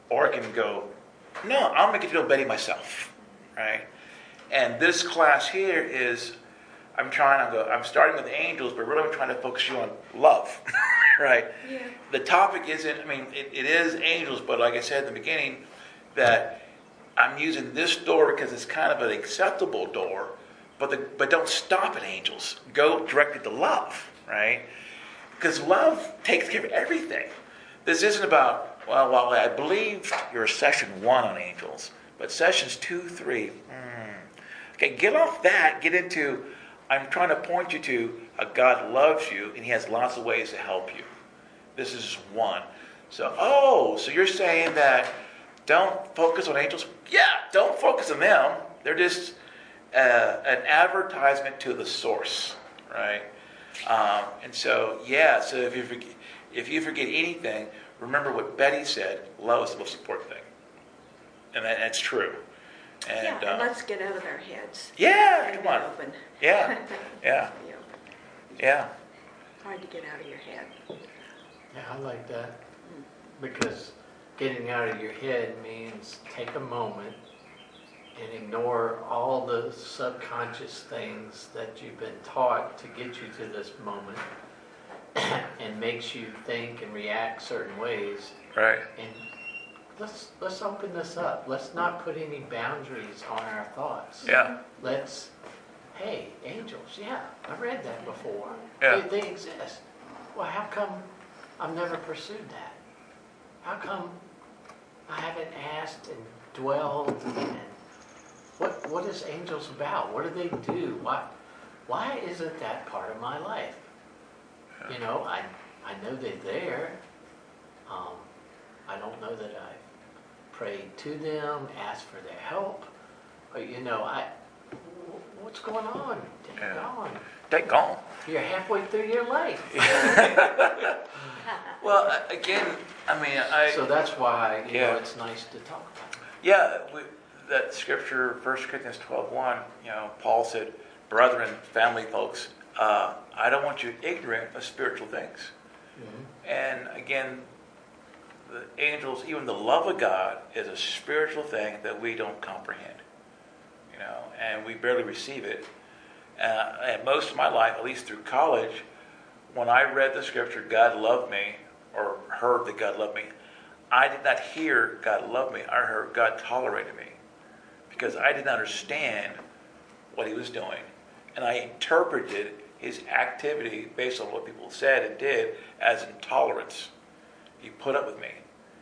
or I can go, no, I'm going to get to know Betty myself, right? And this class here is, I'm starting with angels, but really I'm trying to focus you on love, right? Yeah. The topic isn't, it is angels, but like I said in the beginning, that I'm using this door because it's kind of an acceptable door, but don't stop at angels. Go directly to love, right? Because love takes care of everything. This isn't about, well, I believe you're session 1 on angels, but sessions 2, 3, okay, get off that, get into, I'm trying to point you to a God loves you, and he has lots of ways to help you. This is just one. So you're saying that don't focus on angels? Yeah, don't focus on them. They're just an advertisement to the source, right? So if you forget anything, remember what Betty said, love is the most important thing. And that's true. And let's get out of our heads. Yeah, And come on. be open. Yeah. Be open. Yeah. Hard to get out of your head. Yeah, I like that. Because getting out of your head means take a moment and ignore all the subconscious things that you've been taught to get you to this moment and makes you think and react certain ways. Right. And let's open this up. Let's not put any boundaries on our thoughts. Yeah. Hey, angels, yeah, I've read that before. Yeah. They exist. Well, how come I've never pursued that? How come I haven't asked and dwelled and what is angels about? What do they do? Why isn't that part of my life? You know, I know they're there. I don't know that I prayed to them, asked for their help. But, you know, what's going on? Take gone. You're halfway through your life. Well, again, So that's why, Yeah. it's nice to talk about. Yeah, that scripture, 1 Corinthians 12:1, Paul said, brethren, family folks, I don't want you ignorant of spiritual things. Mm-hmm. And again, the angels, even the love of God is a spiritual thing that we don't comprehend. And we barely receive it. And most of my life, at least through college, when I read the scripture, God loved me, or heard that God loved me, I did not hear God loved me. I heard God tolerated me. Because I didn't understand what he was doing. And I interpreted his activity based on what people said and did as intolerance. He put up with me.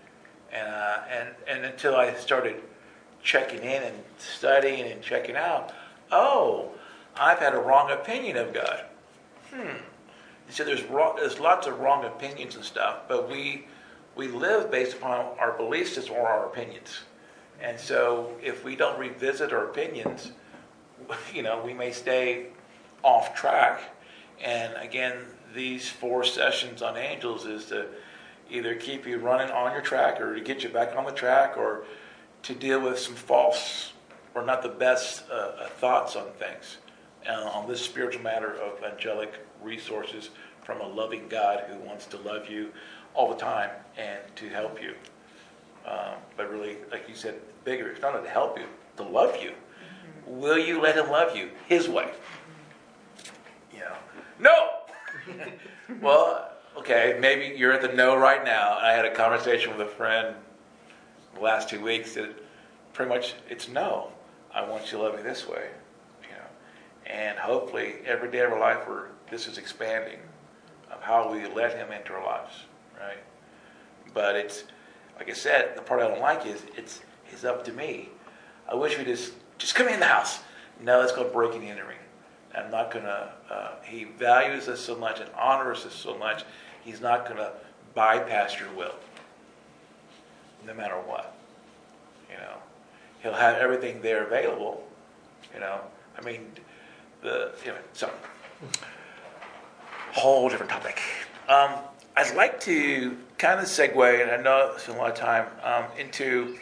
And until I started checking in and studying and checking out, I've had a wrong opinion of God. So there's lots of wrong opinions and stuff, but we live based upon our belief system or our opinions. And so if we don't revisit our opinions, we may stay off track. And again, these 4 sessions on angels is to either keep you running on your track or to get you back on the track or to deal with some false or not the best thoughts on things. On this spiritual matter of angelic resources from a loving God who wants to love you all the time and to help you. But really, like you said, bigger, it's not to help you, to love you. Mm-hmm. Will you let him love you his way? No! Well, okay, maybe you're at the no right now. I had a conversation with a friend the last 2 weeks that pretty much it's no. I want you to love me this way. And hopefully every day of our life this is expanding of how we let him into our lives, right? But it's, like I said, the part I don't like is it's up to me. I wish we just come in the house. No, that's called breaking and entering. I'm not going to, he values us so much and honors us so much, he's not going to bypass your will, no matter what. He'll have everything there available, so, whole different topic. I'd like to kind of segue, and I know it's a lot of time, into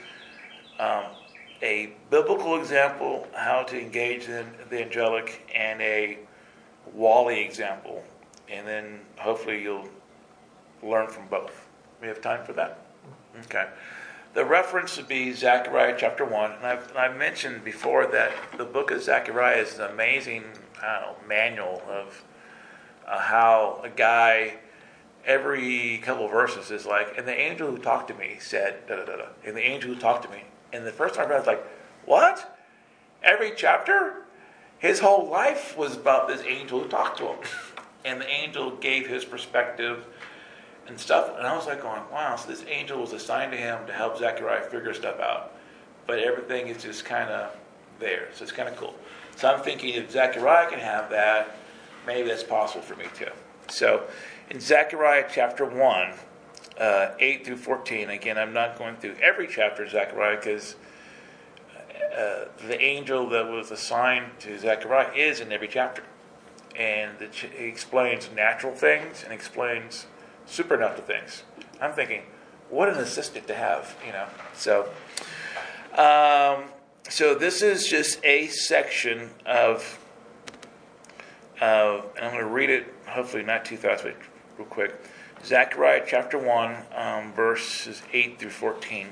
a biblical example, how to engage in the angelic, and a Wally example. And then hopefully you'll learn from both. We have time for that? Okay. The reference would be Zechariah chapter 1. And I've mentioned before that the book of Zechariah is an amazing, manual of how a guy, every couple of verses is like, and the angel who talked to me said, da da da da. And the angel who talked to me. And the first time I read it, I was like, what? Every chapter? His whole life was about this angel who talked to him. And the angel gave his perspective and stuff. And I was like going, wow, so this angel was assigned to him to help Zechariah figure stuff out. But everything is just kind of there. So it's kind of cool. So I'm thinking if Zechariah can have that, maybe that's possible for me too. So in Zechariah chapter 1, 8 through 14, again, I'm not going through every chapter of Zechariah because the angel that was assigned to Zechariah is in every chapter. And he explains natural things and explains supernatural things. I'm thinking, what an assistant to have, So, so this is just a section of, and I'm going to read it, hopefully not too fast, but real quick. Zechariah chapter 1, verses 8 through 14.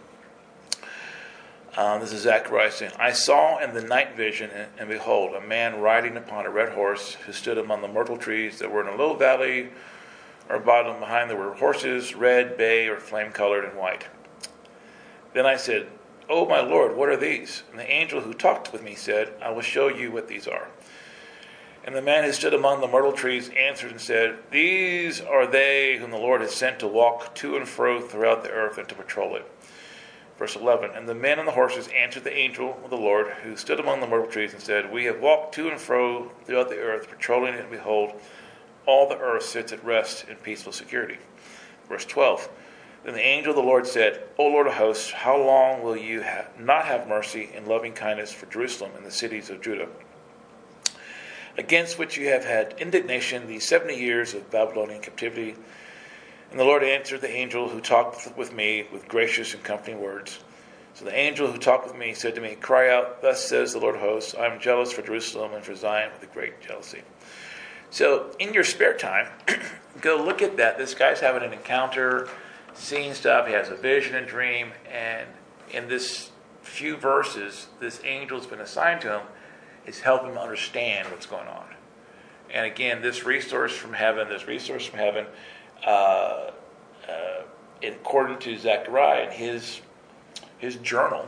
This is Zechariah saying, I saw in the night vision, and behold, a man riding upon a red horse, who stood among the myrtle trees that were in a little valley, or bottom behind there were horses, red, bay, or flame-colored and white. Then I said, O my Lord, what are these? And the angel who talked with me said, I will show you what these are. And the man who stood among the myrtle trees answered and said, These are they whom the Lord has sent to walk to and fro throughout the earth and to patrol it. Verse 11, And the men and the horses answered the angel of the Lord who stood among the myrtle trees and said, We have walked to and fro throughout the earth, patrolling it, and behold, all the earth sits at rest in peaceful security. Verse 12, Then the angel of the Lord said, O Lord of hosts, how long will you not have mercy and loving kindness for Jerusalem and the cities of Judah, against which you have had indignation these 70 years of Babylonian captivity? And the Lord answered the angel who talked with me with gracious and comforting words. So the angel who talked with me said to me, Cry out, thus says the Lord of hosts, I am jealous for Jerusalem and for Zion with a great jealousy. So in your spare time, go look at that. This guy's having an encounter, seeing stuff. He has a vision and dream. And in this few verses, this angel's been assigned to him is helping him understand what's going on. And again, this resource from heaven, according to Zechariah and his journal,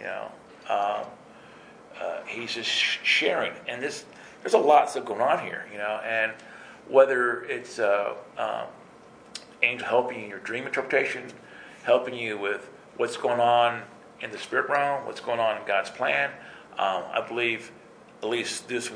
he's just sharing. And there's a lot still going on here, and whether it's angel helping you in your dream interpretation, helping you with what's going on in the spirit realm, what's going on in God's plan. I believe at least these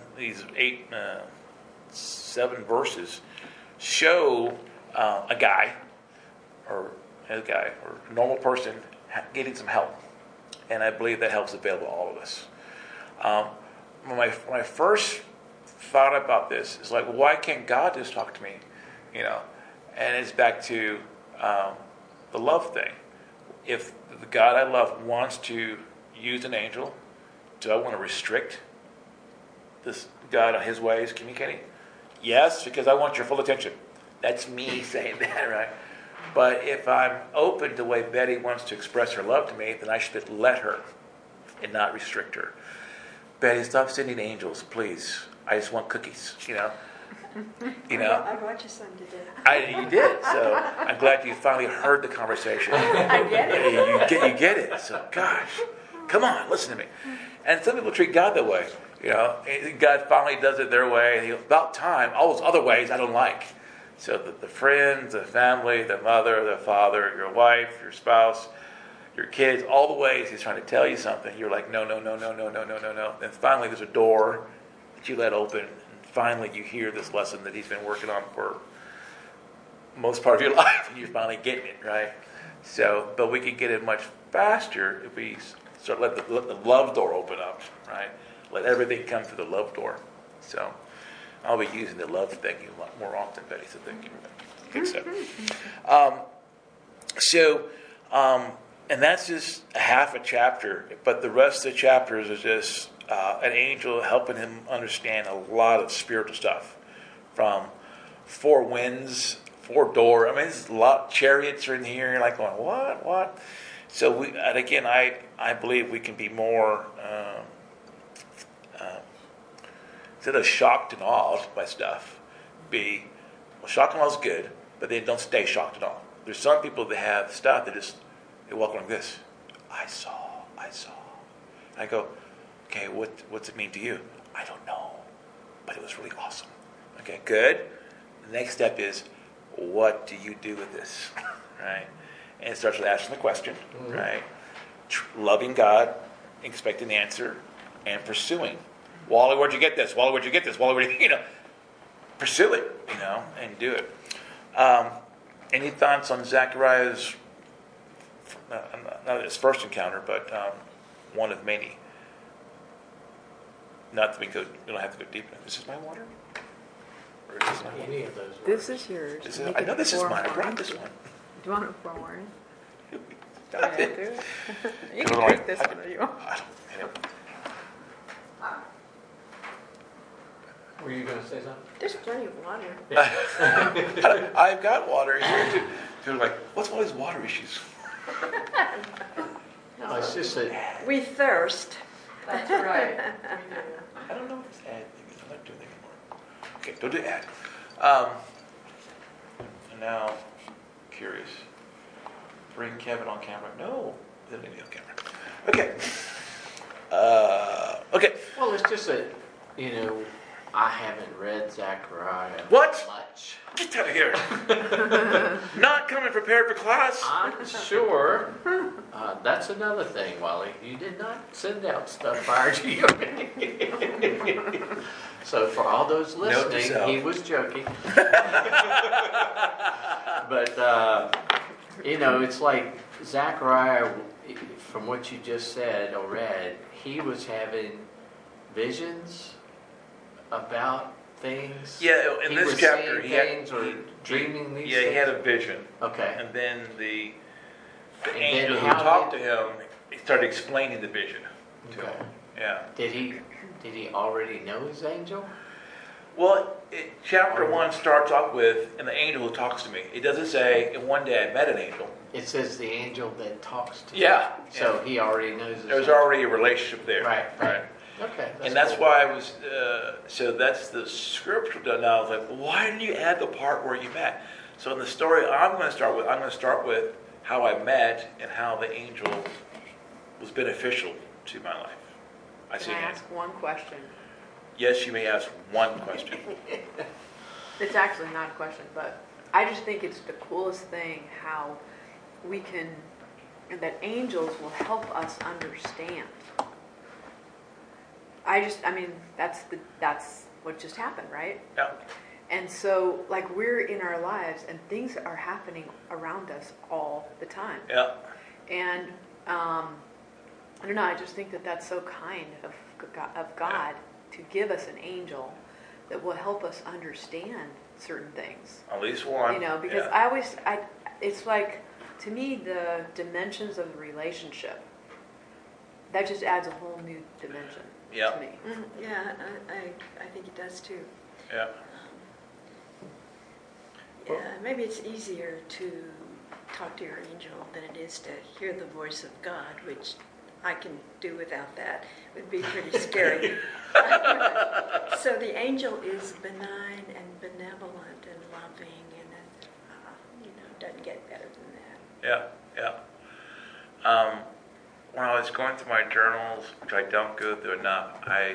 7 verses show a guy or a normal person getting some help, and I believe that help's available to all of us. When I first thought about this, it's like, well, why can't God just talk to me? And it's back to the love thing. If the God I love wants to use an angel, do I want to restrict this God on his ways communicating? Yes, because I want your full attention. That's me saying that, right? But if I'm open to the way Betty wants to express her love to me, then I should let her and not restrict her. Betty, stop sending angels, please. I just want cookies, I brought your son today. You did, so I'm glad you finally heard the conversation. I get it. You get it. So, gosh, come on, listen to me. And some people treat God that way. God finally does it their way. About time, all those other ways I don't like. So the friends, the family, the mother, the father, your wife, your spouse, your kids, all the ways he's trying to tell you something, you're like, no. And finally there's a door that you let open, and finally you hear this lesson that he's been working on for most part of your life, and you're finally getting it, right? So, but we can get it much faster if we start let the love door open up, right? Let everything come through the love door. So I'll be using the love thing a lot more often, Betty, so thank you. Good stuff. And that's just a half a chapter, but the rest of the chapters is just an angel helping him understand a lot of spiritual stuff, from 4 winds 4 door. I mean, there's a lot chariots are in here. You're like going, what? So and again, I believe we can be more instead of shocked and awed by stuff. Shocked and awe is good, but they don't stay shocked at all. There's some people that have stuff that they walk like this. I saw. I go, okay, what's it mean to you? I don't know, but it was really awesome. Okay, good. The next step is, what do you do with this? Right? And it starts with asking the question, right? Loving God, expecting the answer, and pursuing. Wally, where'd you get this? Wally, where'd you get this? Wally, where'd you, pursue it, and do it. Any thoughts on Zechariah's, not his first encounter, but one of many? Not that we don't have to go deep enough. This is my water? Or is this my water? Any of those This words. is yours. I know this is mine. I brought this one. Do you want to pour more in? Stop Yeah, it. do it. You I can don't drink like- this one if you want. I don't. Were you going to say something? There's plenty of water. I've got water here too. They're like, what's all these water issues? No, it's just that We thirst. That's right. I don't know what this ad thing is. I'm not doing that anymore. Okay, don't do ad. And now, curious. Bring Kevin on camera. No, they don't need me on camera. Okay. Okay. well, it's just that I haven't read Zechariah What? much. Get out of here. Not coming prepared for class. I'm sure. That's another thing, Wally. You did not send out stuff prior to you. So for all those Note to listening, self. he was joking. But, it's like Zechariah, from what you just said or read, he was having visions about things. Yeah, in He this was chapter, seeing he had things or dreaming these Yeah, he had things? a vision, Okay. and then the And then angel who how talked did- to him, he started explaining the vision to Okay. him. Yeah. Did he already know his angel? Well, chapter 1 starts off with, and the angel who talks to me. It doesn't say, and one day I met an angel. It says the angel that talks to Yeah. So he already knows his There's angel. already a relationship there. Right. Okay. And that's cool. why I was, so that's the scriptural done. Now I was like, well, why didn't you add the part where you met? So in the story I'm going to start with how I met and how the angel was beneficial to my life. I see Can I an ask one question? Yes, you may ask one question. It's actually not a question, but I just think it's the coolest thing how we can, and that angels will help us understand. That's what just happened, right? Yeah. And so, like, we're in our lives and things are happening around us all the time. Yeah. And I don't know, I just think that that's so kind of God to give us an angel that will help us understand certain things. At least one. Because Yeah. it's like, to me, the dimensions of the relationship, that just adds a whole new dimension Yeah. to me. Yeah, I think it does too. Yeah. Yeah, maybe it's easier to talk to your angel than it is to hear the voice of God, which I can do without that. It would be pretty scary. So the angel is benign and benevolent and loving, and doesn't get better than that. Yeah. When I was going through my journals, which I don't go through enough,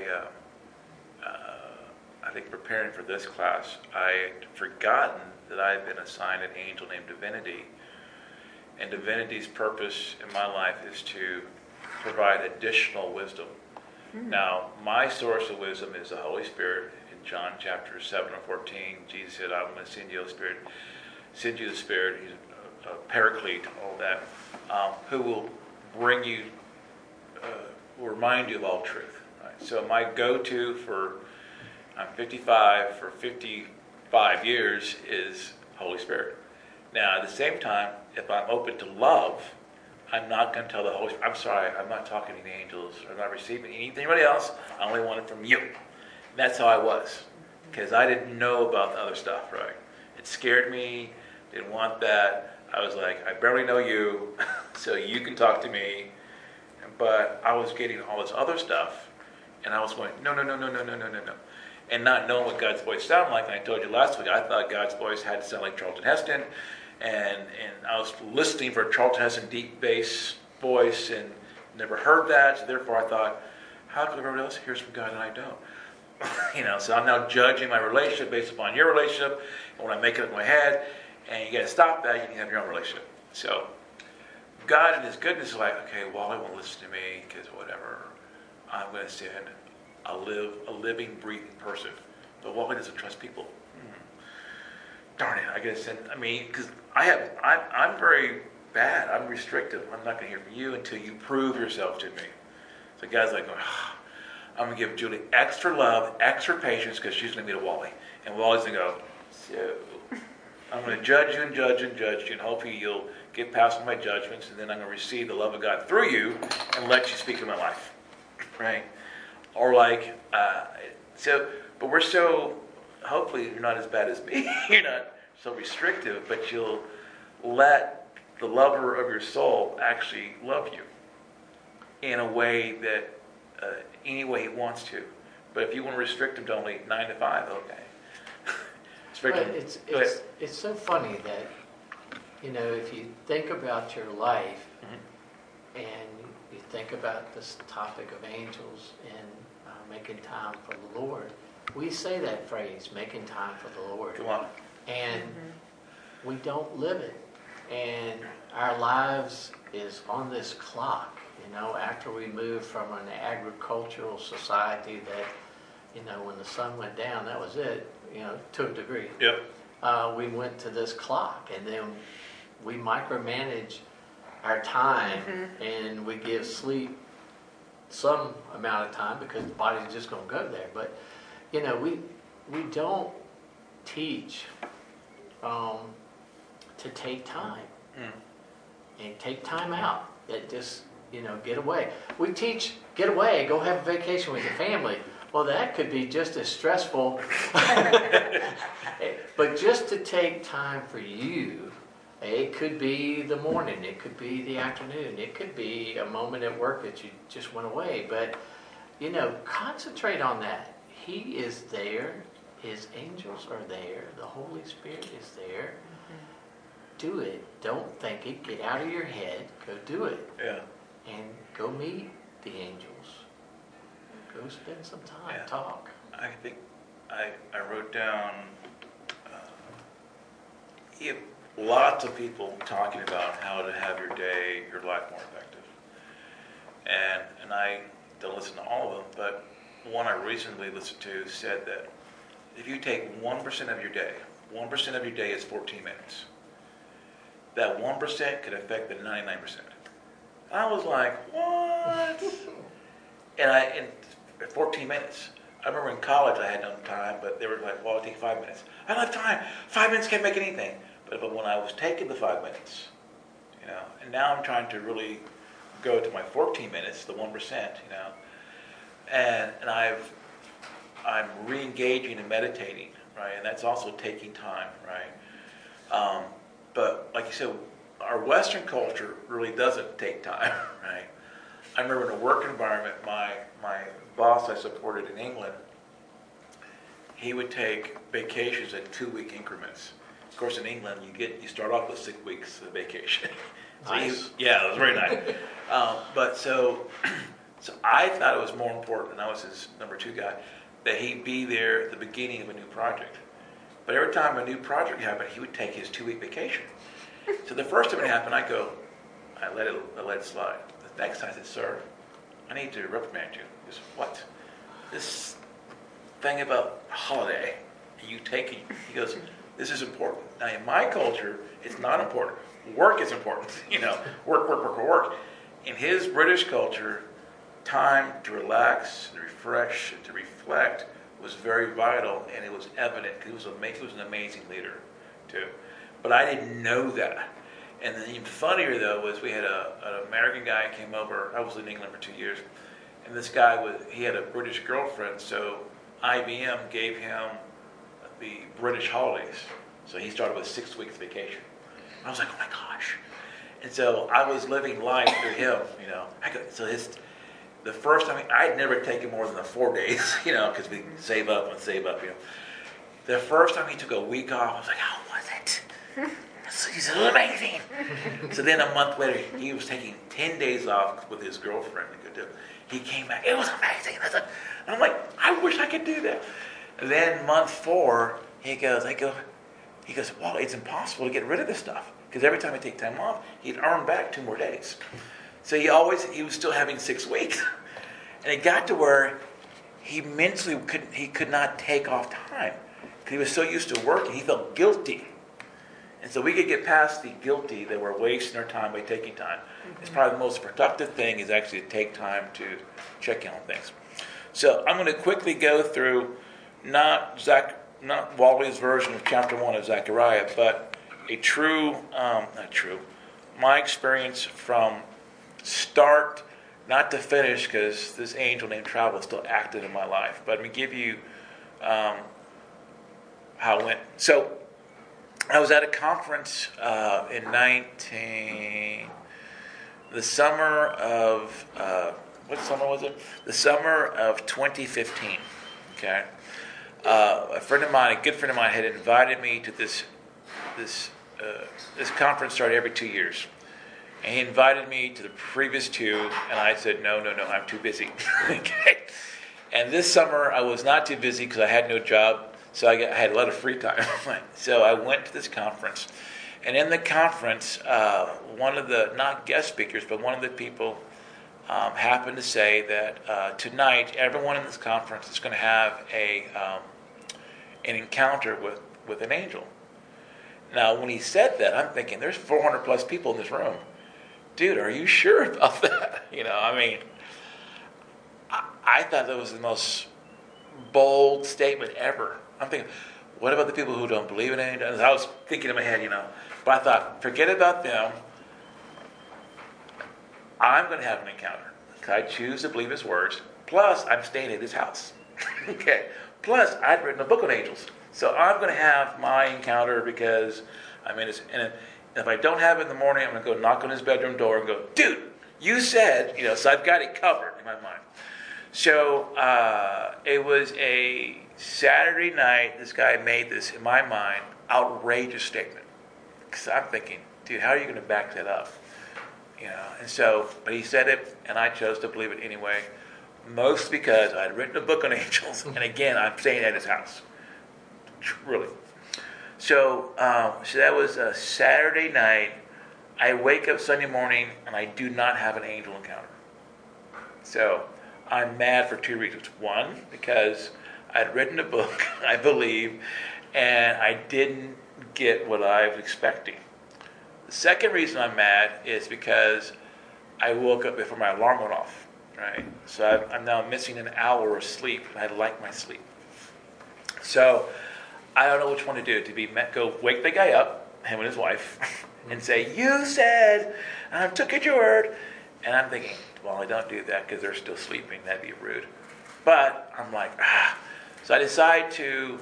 I think preparing for this class, I had forgotten that I had been assigned an angel named Divinity. And Divinity's purpose in my life is to provide additional wisdom. Now, my source of wisdom is the Holy Spirit. In John chapter 7 or 14, Jesus said, I'm going to send you the Spirit. He's a paraclete, all that, who will bring you, will remind you of all truth. Right? So my go-to I'm 55, for 55 years is Holy Spirit. Now, at the same time, if I'm open to love, I'm not going to tell the Holy Spirit, I'm sorry, I'm not talking to the angels, I'm not receiving anybody else, I only want it from you. And that's how I was, because I didn't know about the other stuff, right? It scared me. Didn't want that. I was like, I barely know you, so you can talk to me. But I was getting all this other stuff, and I was going, no, no, no, no, no, no, no, no, no. And not knowing what God's voice sounded like. And I told you last week, I thought God's voice had to sound like Charlton Heston. And I was listening for a Charlton Heston deep bass voice and never heard that. So therefore I thought, how could everybody else hear from God and I don't? So I'm now judging my relationship based upon your relationship. And when I make it up in my head, and you got to stop that, you can have your own relationship. So God in His goodness is like, okay, Wally won't listen to me because whatever. I'm going to send a living, breathing person. But Wally doesn't trust people. Darn it! I got to send. Because I'm very bad. I'm restrictive. I'm not going to hear from you until you prove yourself to me. So God's like, I'm going to give Julie extra love, extra patience because she's going to meet a Wally, and Wally's going to go. So I'm going to judge you and judge and judge you, and hopefully you'll get past my judgments, and then I'm going to receive the love of God through you and let you speak in my life. Right? Or but we're so, hopefully you're not as bad as me. You're not so restrictive, but you'll let the lover of your soul actually love you in a way that, any way he wants to. But if you want to restrict him to only 9 to 5, okay. It's so funny that, if you think about your life, mm-hmm. and you think about this topic of angels and making time for the Lord, we say that phrase, making time for the Lord. Come on. And we don't live it. And our lives is on this clock, after we moved from an agricultural society that, when the sun went down, that was it, to a degree. Yep. We went to this clock, and then we micromanage our time, and we give sleep some amount of time because the body's just going to go there. But, we don't teach to take time and take time out. That just, get away. We teach, get away, go have a vacation with your family. Well, that could be just as stressful. But just to take time for you, it could be the morning, it could be the afternoon, it could be a moment at work that you just went away. But, concentrate on that. He is there. His angels are there. The Holy Spirit is there. Do it. Don't think it. Get out of your head. Go do it. Yeah. And go meet the angels. Go spend some time. Yeah. Talk. I think I wrote down lots of people talking about how to have your day, your life more effective. And I don't listen to all of them, but one I recently listened to said that if you take 1% of your day, 1% of your day is 14 minutes. That 1% could affect the 99%. I was like, what? in 14 minutes. I remember in college I had no time, but they were like, well, it'll take 5 minutes. I don't have time. 5 minutes can't make anything. But when I was taking the 5 minutes, and now I'm trying to really go to my 14 minutes, the 1%, and I'm re-engaging and meditating, right? And that's also taking time, right? But like you said, our Western culture really doesn't take time, right? I remember in a work environment, my boss I supported in England, he would take vacations in 2-week increments. Of course, in England, you start off with 6 weeks of vacation. Nice. It was very nice. But so I thought it was more important, and I was his number 2 guy, that he be there at the beginning of a new project. But every time a new project happened, he would take his 2-week vacation. So the first time it happened, I let it slide. The next time I said, sir, I need to reprimand you. He goes, what? This thing about holiday, you take it. He goes, this is important. Now in my culture, it's not important. Work is important. Work. In his British culture, time to relax and refresh and to reflect was very vital, and it was evident. He was an amazing leader, too. But I didn't know that. And then even funnier, though, was we had an American guy came over. I was in England for 2 years. And this guy, he had a British girlfriend, so IBM gave him the British holidays. So he started with 6 weeks vacation. I was like, oh my gosh. And so I was living life through him, the first time, I'd never taken more than the 4 days, because we save up. The first time he took a week off, I was like, how was it? He's amazing. So then a month later, he was taking 10 days off with his girlfriend. He came back. It was amazing. I'm like, I wish I could do that. And then month 4, he goes, well, it's impossible to get rid of this stuff. Because every time I take time off, he'd earn back 2 more days. So he was still having 6 weeks. And it got to where he mentally could not take off time. Because he was so used to working, he felt guilty. And so we could get past the guilty that we're wasting our time by taking time. Mm-hmm. It's probably the most productive thing is actually to take time to check in on things. So I'm going to quickly go through not Wally's version of chapter 1 of Zechariah, but my experience from start, not to finish, because this angel named Travel is still active in my life. But I'm going to give you how it went. So I was at a conference the summer of, what summer was it? The summer of 2015, okay? A good friend of mine had invited me to this conference started every 2 years. And he invited me to the previous 2, and I said, no, I'm too busy. Okay? And this summer, I was not too busy because I had no job, so I had a lot of free time. So I went to this conference. And in the conference, one of the, not guest speakers, but one of the people happened to say that tonight, everyone in this conference is going to have an encounter with an angel. Now, when he said that, I'm thinking, there's 400 plus people in this room. Dude, are you sure about that? I thought that was the most bold statement ever. I'm thinking, what about the people who don't believe in angels? I was thinking in my head, But I thought, forget about them. I'm going to have an encounter. I choose to believe his words. Plus, I'm staying at his house. Okay. Plus, I'd written a book on angels. So I'm going to have my encounter because I'm in his... And if I don't have it in the morning, I'm going to go knock on his bedroom door and go, dude, you said... so I've got it covered in my mind. So it was a Saturday night. This guy made this, in my mind, outrageous statement. Because I'm thinking, dude, how are you going to back that up? And so, but he said it, and I chose to believe it anyway, most because I'd written a book on angels, and again, I'm staying at his house. Really. So that was a Saturday night. I wake up Sunday morning, and I do not have an angel encounter. So I'm mad for 2 reasons. One, because I'd written a book, I believe, and I didn't get what I was expecting. The second reason I'm mad is because I woke up before my alarm went off, right? So I'm now missing an hour of sleep, and I like my sleep. So I don't know which one to do. Go wake the guy up, him and his wife, and say, you said, and I took at your word. And I'm thinking, well, I don't do that because they're still sleeping. That'd be rude. But I'm like, So I decide to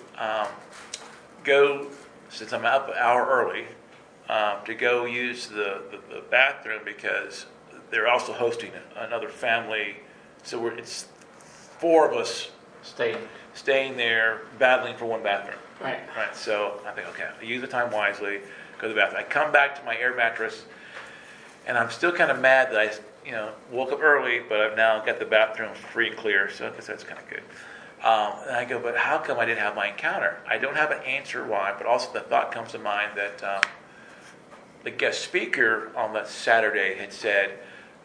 go, since I'm up an hour early, to go use the bathroom because they're also hosting another family. So it's 4 of us staying there, battling for one bathroom. Right. So I think, okay, I use the time wisely, go to the bathroom. I come back to my air mattress, and I'm still kind of mad that I woke up early, but I've now got the bathroom free and clear, so I guess that's kind of good. And I go, but how come I didn't have my encounter? I don't have an answer why, but also the thought comes to mind that the guest speaker on that Saturday had said,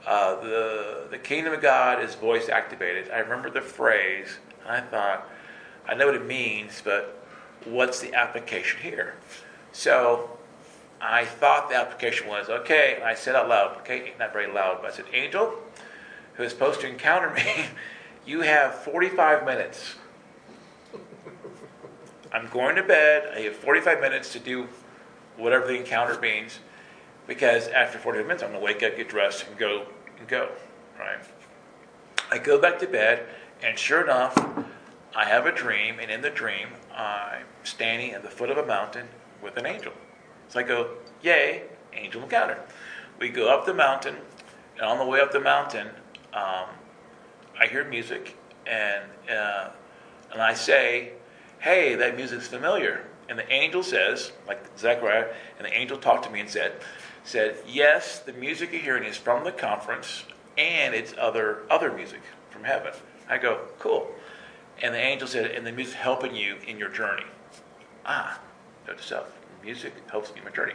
the kingdom of God is voice activated. I remember the phrase, and I thought, I know what it means, but what's the application here? So I thought the application was, okay, and I said out loud, okay, not very loud, but I said, angel, who is supposed to encounter me, you have 45 minutes. I'm going to bed. I have 45 minutes to do whatever the encounter means, because after 45 minutes, I'm going to wake up, get dressed, and go, right? I go back to bed, and sure enough, I have a dream, and in the dream, I'm standing at the foot of a mountain with an angel. So I go, yay, angel encounter. We go up the mountain, and on the way up the mountain, I hear music, and I say, hey, that music's familiar. And the angel says, like Zechariah, and the angel talked to me and said, yes, the music you're hearing is from the conference, and it's other music from heaven. I go, cool. And the angel said, and the music's helping you in your journey. Note to self, music helps me in my journey.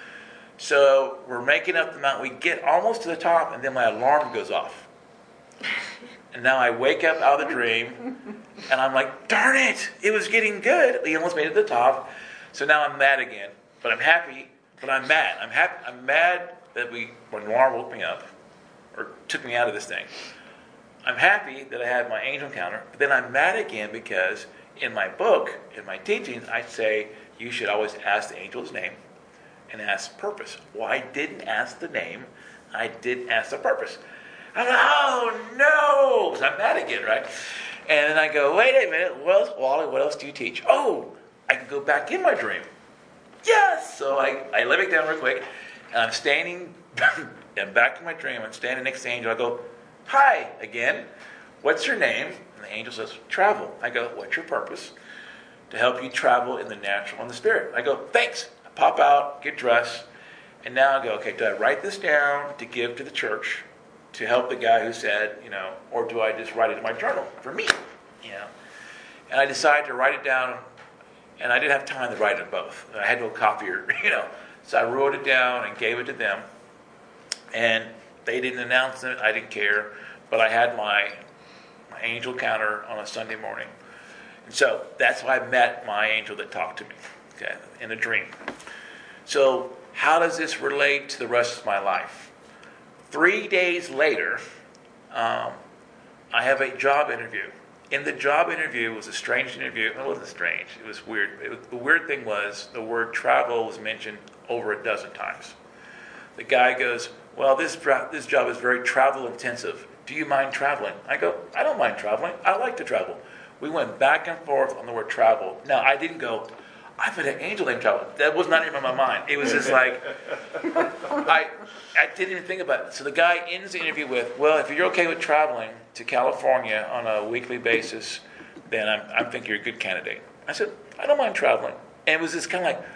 So we're making up the mountain. We get almost to the top, and then my alarm goes off. And now I wake up out of the dream, and I'm like, darn it, it was getting good. We almost made it to the top. So now I'm mad again. But I'm happy, but I'm mad. I'm mad that my alarm woke me up, or took me out of this thing. I'm happy that I had my angel encounter, but then I'm mad again because in my book, in my teachings, I say you should always ask the angel's name and ask purpose. Well, I didn't ask the name. I didn't ask the purpose. I'm like, oh no, because I'm mad again, right? And then I go, wait a minute, Wally, what else do you teach? Oh, I can go back in my dream. Yes! So I lay back down real quick, and I'm standing, and back in my dream, I'm standing next to the angel. I go, hi, again. What's your name? And the angel says, travel. I go, what's your purpose? To help you travel in the natural and the spirit. I go, thanks. I pop out, get dressed, and now I go, okay, do I write this down to give to the church to help the guy who said, or do I just write it in my journal for me? And I decided to write it down, and I didn't have time to write it both. I had no copier, So I wrote it down and gave it to them, and they didn't announce it. I didn't care, but I had my angel encounter on a Sunday morning. And so that's why I met my angel that talked to me, okay, in a dream. So how does this relate to the rest of my life? 3 days later, I have a job interview. In the job interview, it was a strange interview. It wasn't strange. It was weird. The weird thing was the word travel was mentioned over a dozen times. The guy goes, well, this job is very travel intensive. Do you mind traveling? I go, I don't mind traveling. I like to travel. We went back and forth on the word travel. Now, I didn't go, I've had an angel named travel. That was not even in my mind. It was just like, I didn't even think about it. So the guy ends the interview with, well, if you're okay with traveling to California on a weekly basis, then I think you're a good candidate. I said, I don't mind traveling. And it was just kind of like,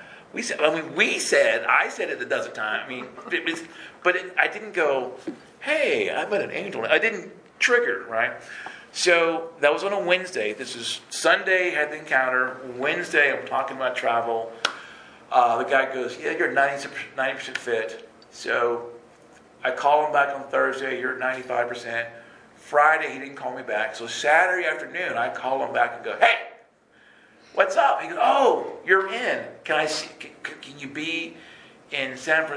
I said it a dozen times. I didn't go, hey, I met an angel. I didn't trigger, right? So that was on a Wednesday. This is Sunday, had the encounter. Wednesday, I'm talking about travel. The guy goes, yeah, you're 90% fit. So I call him back on Thursday, you're 95%. Friday, he didn't call me back. So Saturday afternoon, I call him back and go, hey, what's up? He goes, oh, you're in. Can you be in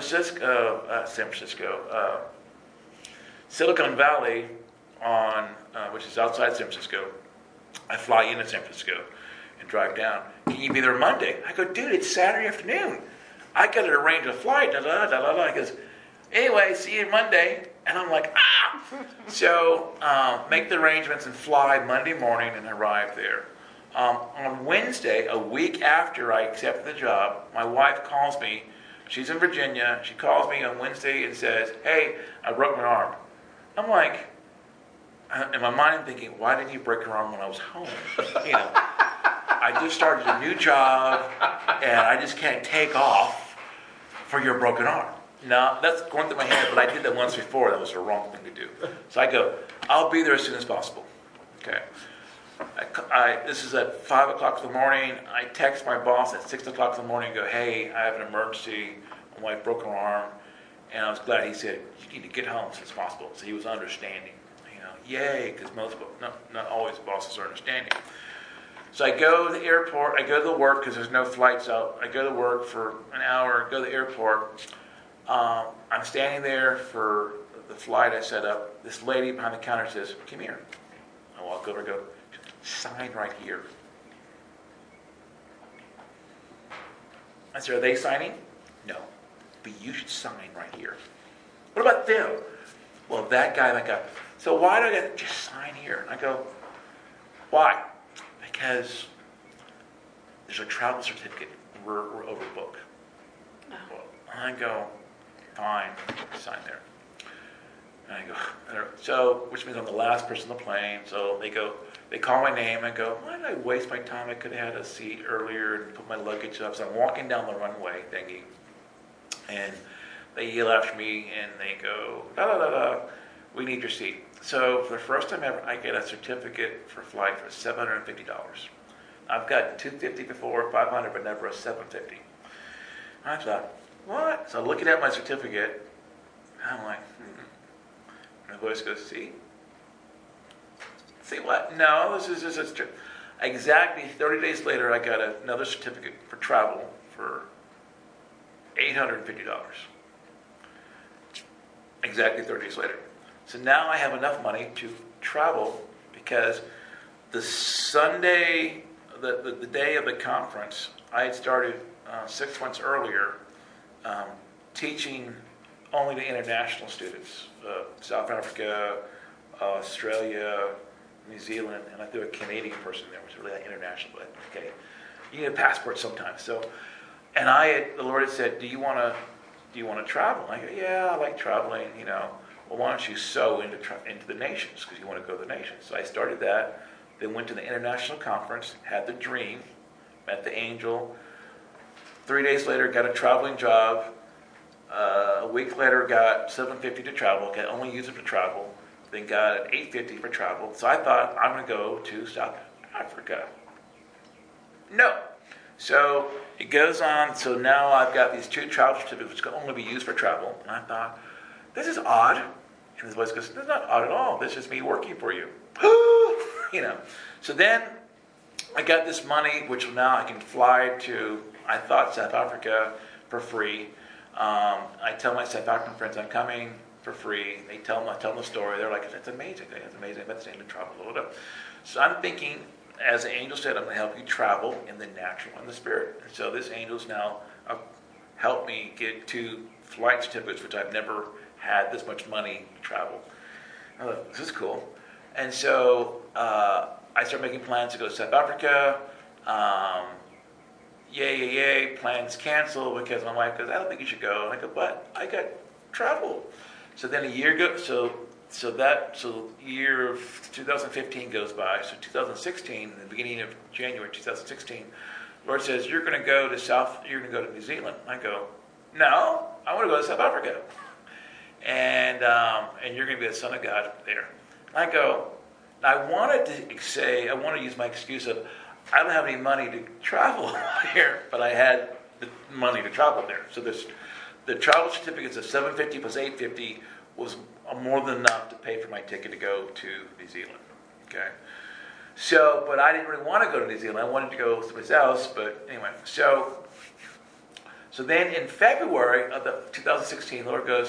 Silicon Valley which is outside San Francisco. I fly into San Francisco and drive down. Can you be there Monday? I go, dude, it's Saturday afternoon. I got to arrange a flight. He goes, anyway, see you Monday. And I'm like, So make the arrangements and fly Monday morning and arrive there. On Wednesday, a week after I accepted the job, my wife calls me. She's in Virginia. She calls me on Wednesday and says, hey, I broke my arm. I'm like, in my mind, I'm thinking, why didn't you break your arm when I was home? I just started a new job, and I just can't take off for your broken arm. Now, that's going through my head, but I did that once before. That was the wrong thing to do. So I go, I'll be there as soon as possible. Okay. This is at 5 o'clock in the morning. I text my boss at 6 o'clock in the morning and go, hey, I have an emergency. My wife broke her arm. And I was glad he said, you need to get home as soon as possible. So he was understanding. Yay, because not always bosses are understanding. So I go to the airport. I go to the work because there's no flights out. I go to work for an hour, go to the airport. I'm standing there for the flight I set up. This lady behind the counter says, come here. I walk over and go, sign right here. I said, are they signing? No. But you should sign right here. What about them? Well, that guy. So why do I get just sign here? And I go, why? Because there's a travel certificate we're overbooked. Oh. Well, I go, fine, sign there. And I go, so, which means I'm the last person on the plane. So they call my name. I go, why did I waste my time? I could have had a seat earlier and put my luggage up. So I'm walking down the runway thingy. And they yell after me and they go, da da da da, we need your seat. So for the first time ever, I get a certificate for flight for $750. I've got $250 before, $500, but never a $750. I thought, what? So looking at my certificate, I'm like, And the voice goes, see? See what? No, this is true. Exactly 30 days later, I got another certificate for travel for $850. Exactly 30 days later. So now I have enough money to travel because the Sunday, the day of the conference, I had started 6 months earlier teaching only to international students, South Africa, Australia, New Zealand, and I threw a Canadian person there, which is really international, but okay. You need a passport sometimes. So, and the Lord had said, do you want to travel? And I go, yeah, I like traveling, Well, why don't you sow into the nations, because you want to go to the nations. So I started that, then went to the international conference, had the dream, met the angel. 3 days later, got a traveling job. A week later, got $750 to travel. Could only use it to travel. Then got $850 for travel. So I thought, I'm going to go to South Africa. No. So it goes on. So now I've got these 2 travel certificates which can only be used for travel. And I thought, this is odd. And his voice goes, this is not odd at all. This is me working for you. So then I got this money, which now I can fly to, I thought, South Africa for free. I tell my South African friends I'm coming for free. I tell them the story. They're like, that's amazing. That's amazing. That's the to travel. So I'm thinking, as the angel said, I'm going to help you travel in the natural and the spirit. And so this angel's now helped me get 2 flight certificates, which I've never had this much money to travel. I thought, this is cool. And so I started making plans to go to South Africa. Yay, plans canceled because my wife goes, I don't think you should go. And I go, but I got travel. So then a year ago, so year of 2015 goes by. So 2016, the beginning of January 2016, Lord says, you're going to go to New Zealand. I go, no, I want to go to South Africa. And you're going to be the son of God there. I go, I wanted to use my excuse of, I don't have any money to travel here, but I had the money to travel there. So the travel certificates of $750 plus $850 was more than enough to pay for my ticket to go to New Zealand. Okay. So, but I didn't really want to go to New Zealand. I wanted to go someplace else, but anyway. So then in February of 2016, Lord goes,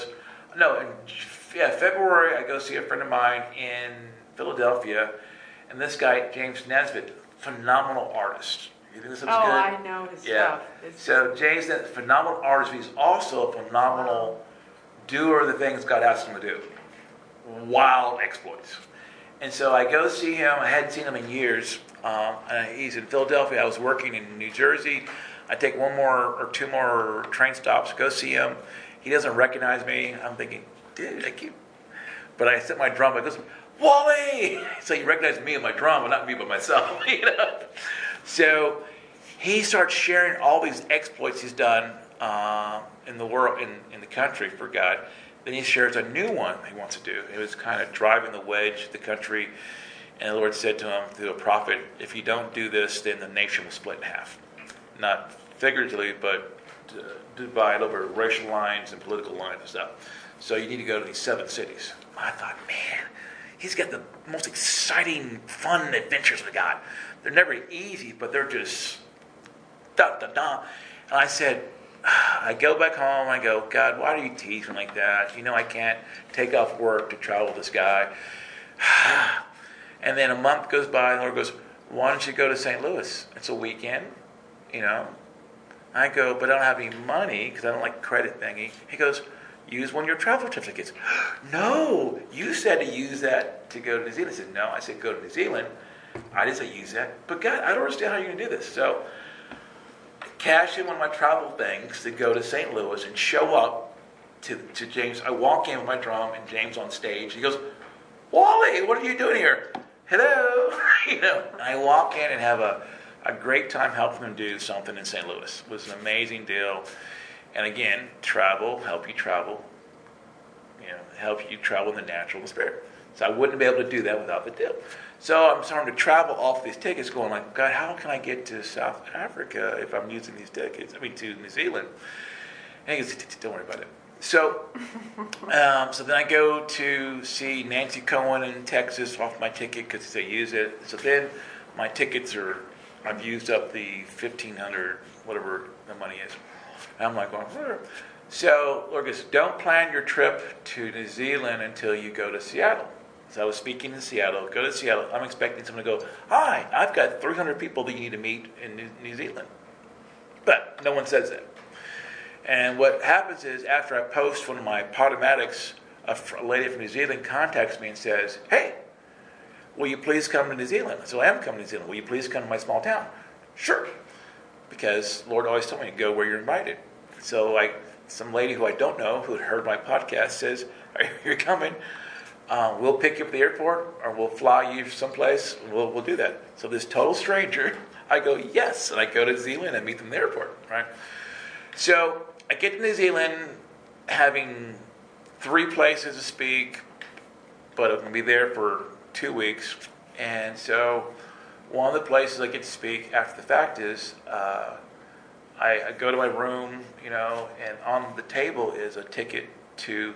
February, I go see a friend of mine in Philadelphia, and this guy, James Nesbitt, phenomenal artist. You think this is good? I know his stuff. So James Nesbitt, phenomenal artist, but he's also a phenomenal doer of the things God asked him to do. Wild exploits. And so I go see him. I hadn't seen him in years. He's in Philadelphia. I was working in New Jersey. I take 1 more or 2 more train stops, go see him. He doesn't recognize me. I'm thinking, dude, but I set my drum. I goes, Wally! So he recognized me and my drum, but not me but myself. So he starts sharing all these exploits he's done in the world, in the country for God. Then he shares a new one he wants to do. It was kind of driving the wedge the country. And the Lord said to him through a prophet, if you don't do this, then the nation will split in half. Not figuratively, but divide over racial lines and political lines and stuff. So you need to go to these 7 cities. I thought, man, he's got the most exciting, fun adventures with God. They're never easy, but they're just da-da-da. And I said, I go back home, I go, God, why do you tease me like that? I can't take off work to travel with this guy. And then a month goes by, and the Lord goes, why don't you go to St. Louis? It's a weekend, I go, but I don't have any money because I don't like credit thingy. He goes, use one of your travel certificates. No, you said to use that to go to New Zealand. I said, no, I said go to New Zealand. I didn't say use that. But God, I don't understand how you're going to do this. So cash in one of my travel things to go to St. Louis and show up to James. I walk in with my drum and James on stage. He goes, "Wally, what are you doing here?" "Hello." And I walk in and have a great time helping them do something in St. Louis. It was an amazing deal. And again, help you travel in the natural and the spirit. So I wouldn't be able to do that without the deal. So I'm starting to travel off these tickets going like, God, how can I get to South Africa if I'm using these tickets? To New Zealand. And he goes, don't worry about it. So so then I go to see Nancy Cohen in Texas off my ticket because they use it. So then my tickets I've used up the $1,500, whatever the money is. And I'm like, well, so Lord goes, don't plan your trip to New Zealand until you go to Seattle. So I was speaking in Seattle, go to Seattle. I'm expecting someone to go, hi, I've got 300 people that you need to meet in New Zealand. But no one says that. And what happens is after I post one of my Podomatics, a lady from New Zealand contacts me and says, hey, will you please come to New Zealand? So I am coming to New Zealand. Will you please come to my small town? Sure. Because Lord always told me to go where you're invited. So some lady who I don't know, who had heard my podcast, says, are you coming? We'll pick you up at the airport, or we'll fly you someplace, and we'll do that. So this total stranger, I go, yes, and I go to New Zealand and meet them at the airport, right? So I get to New Zealand having 3 places to speak, but I'm going to be there for 2 weeks. And so one of the places I get to speak after the fact is I go to my room, and on the table is a ticket to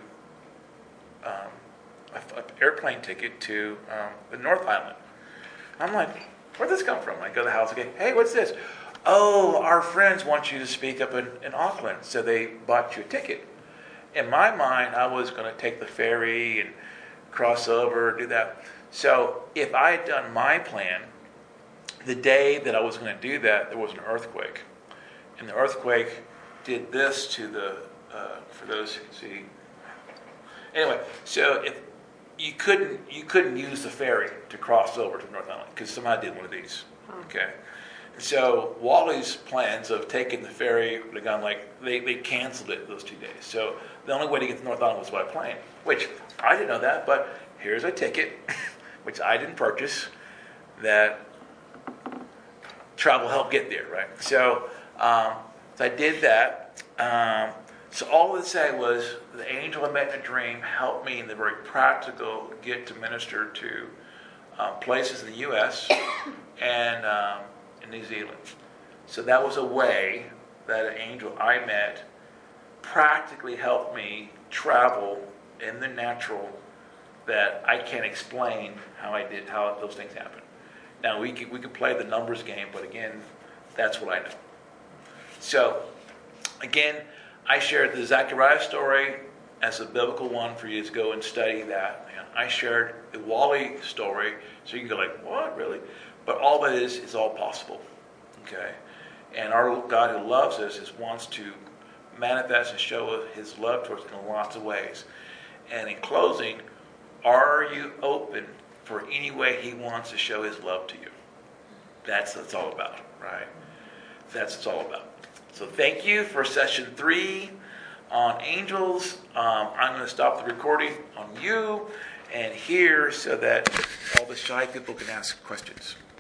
an airplane ticket to the North Island. I'm like, where'd this come from? I go to the house again. Hey, what's this? Oh, our friends want you to speak up in Auckland, so they bought you a ticket. In my mind, I was going to take the ferry and cross over, do that. So if I had done my plan, the day that I was going to do that, there was an earthquake. And the earthquake did this to for those who can see. Anyway, so if you couldn't use the ferry to cross over to North Island because somebody did one of these. Okay. So Wally's plans of taking the ferry would have gone they canceled it those 2 days. So the only way to get to North Island was by plane, which I didn't know that, but here's a ticket, which I didn't purchase, that travel helped get there, right? So I did that. So all I would say was the angel I met in a dream helped me in the very practical get to minister to places in the U.S. and in New Zealand. So that was a way that an angel I met practically helped me travel in the natural that I can't explain how those things happen. Now we could play the numbers game, but again, that's what I know. So again, I shared the Zechariah story as a biblical one for you to go and study that. And I shared the Wally story, so you can go like, what, really? But all that is all possible, okay? And our God who loves us wants to manifest and show His love towards us in lots of ways. And in closing, are you open for any way He wants to show His love to you? That's what it's all about, right? That's what it's all about. So thank you for session 3 on angels. I'm going to stop the recording on you and here so that all the shy people can ask questions.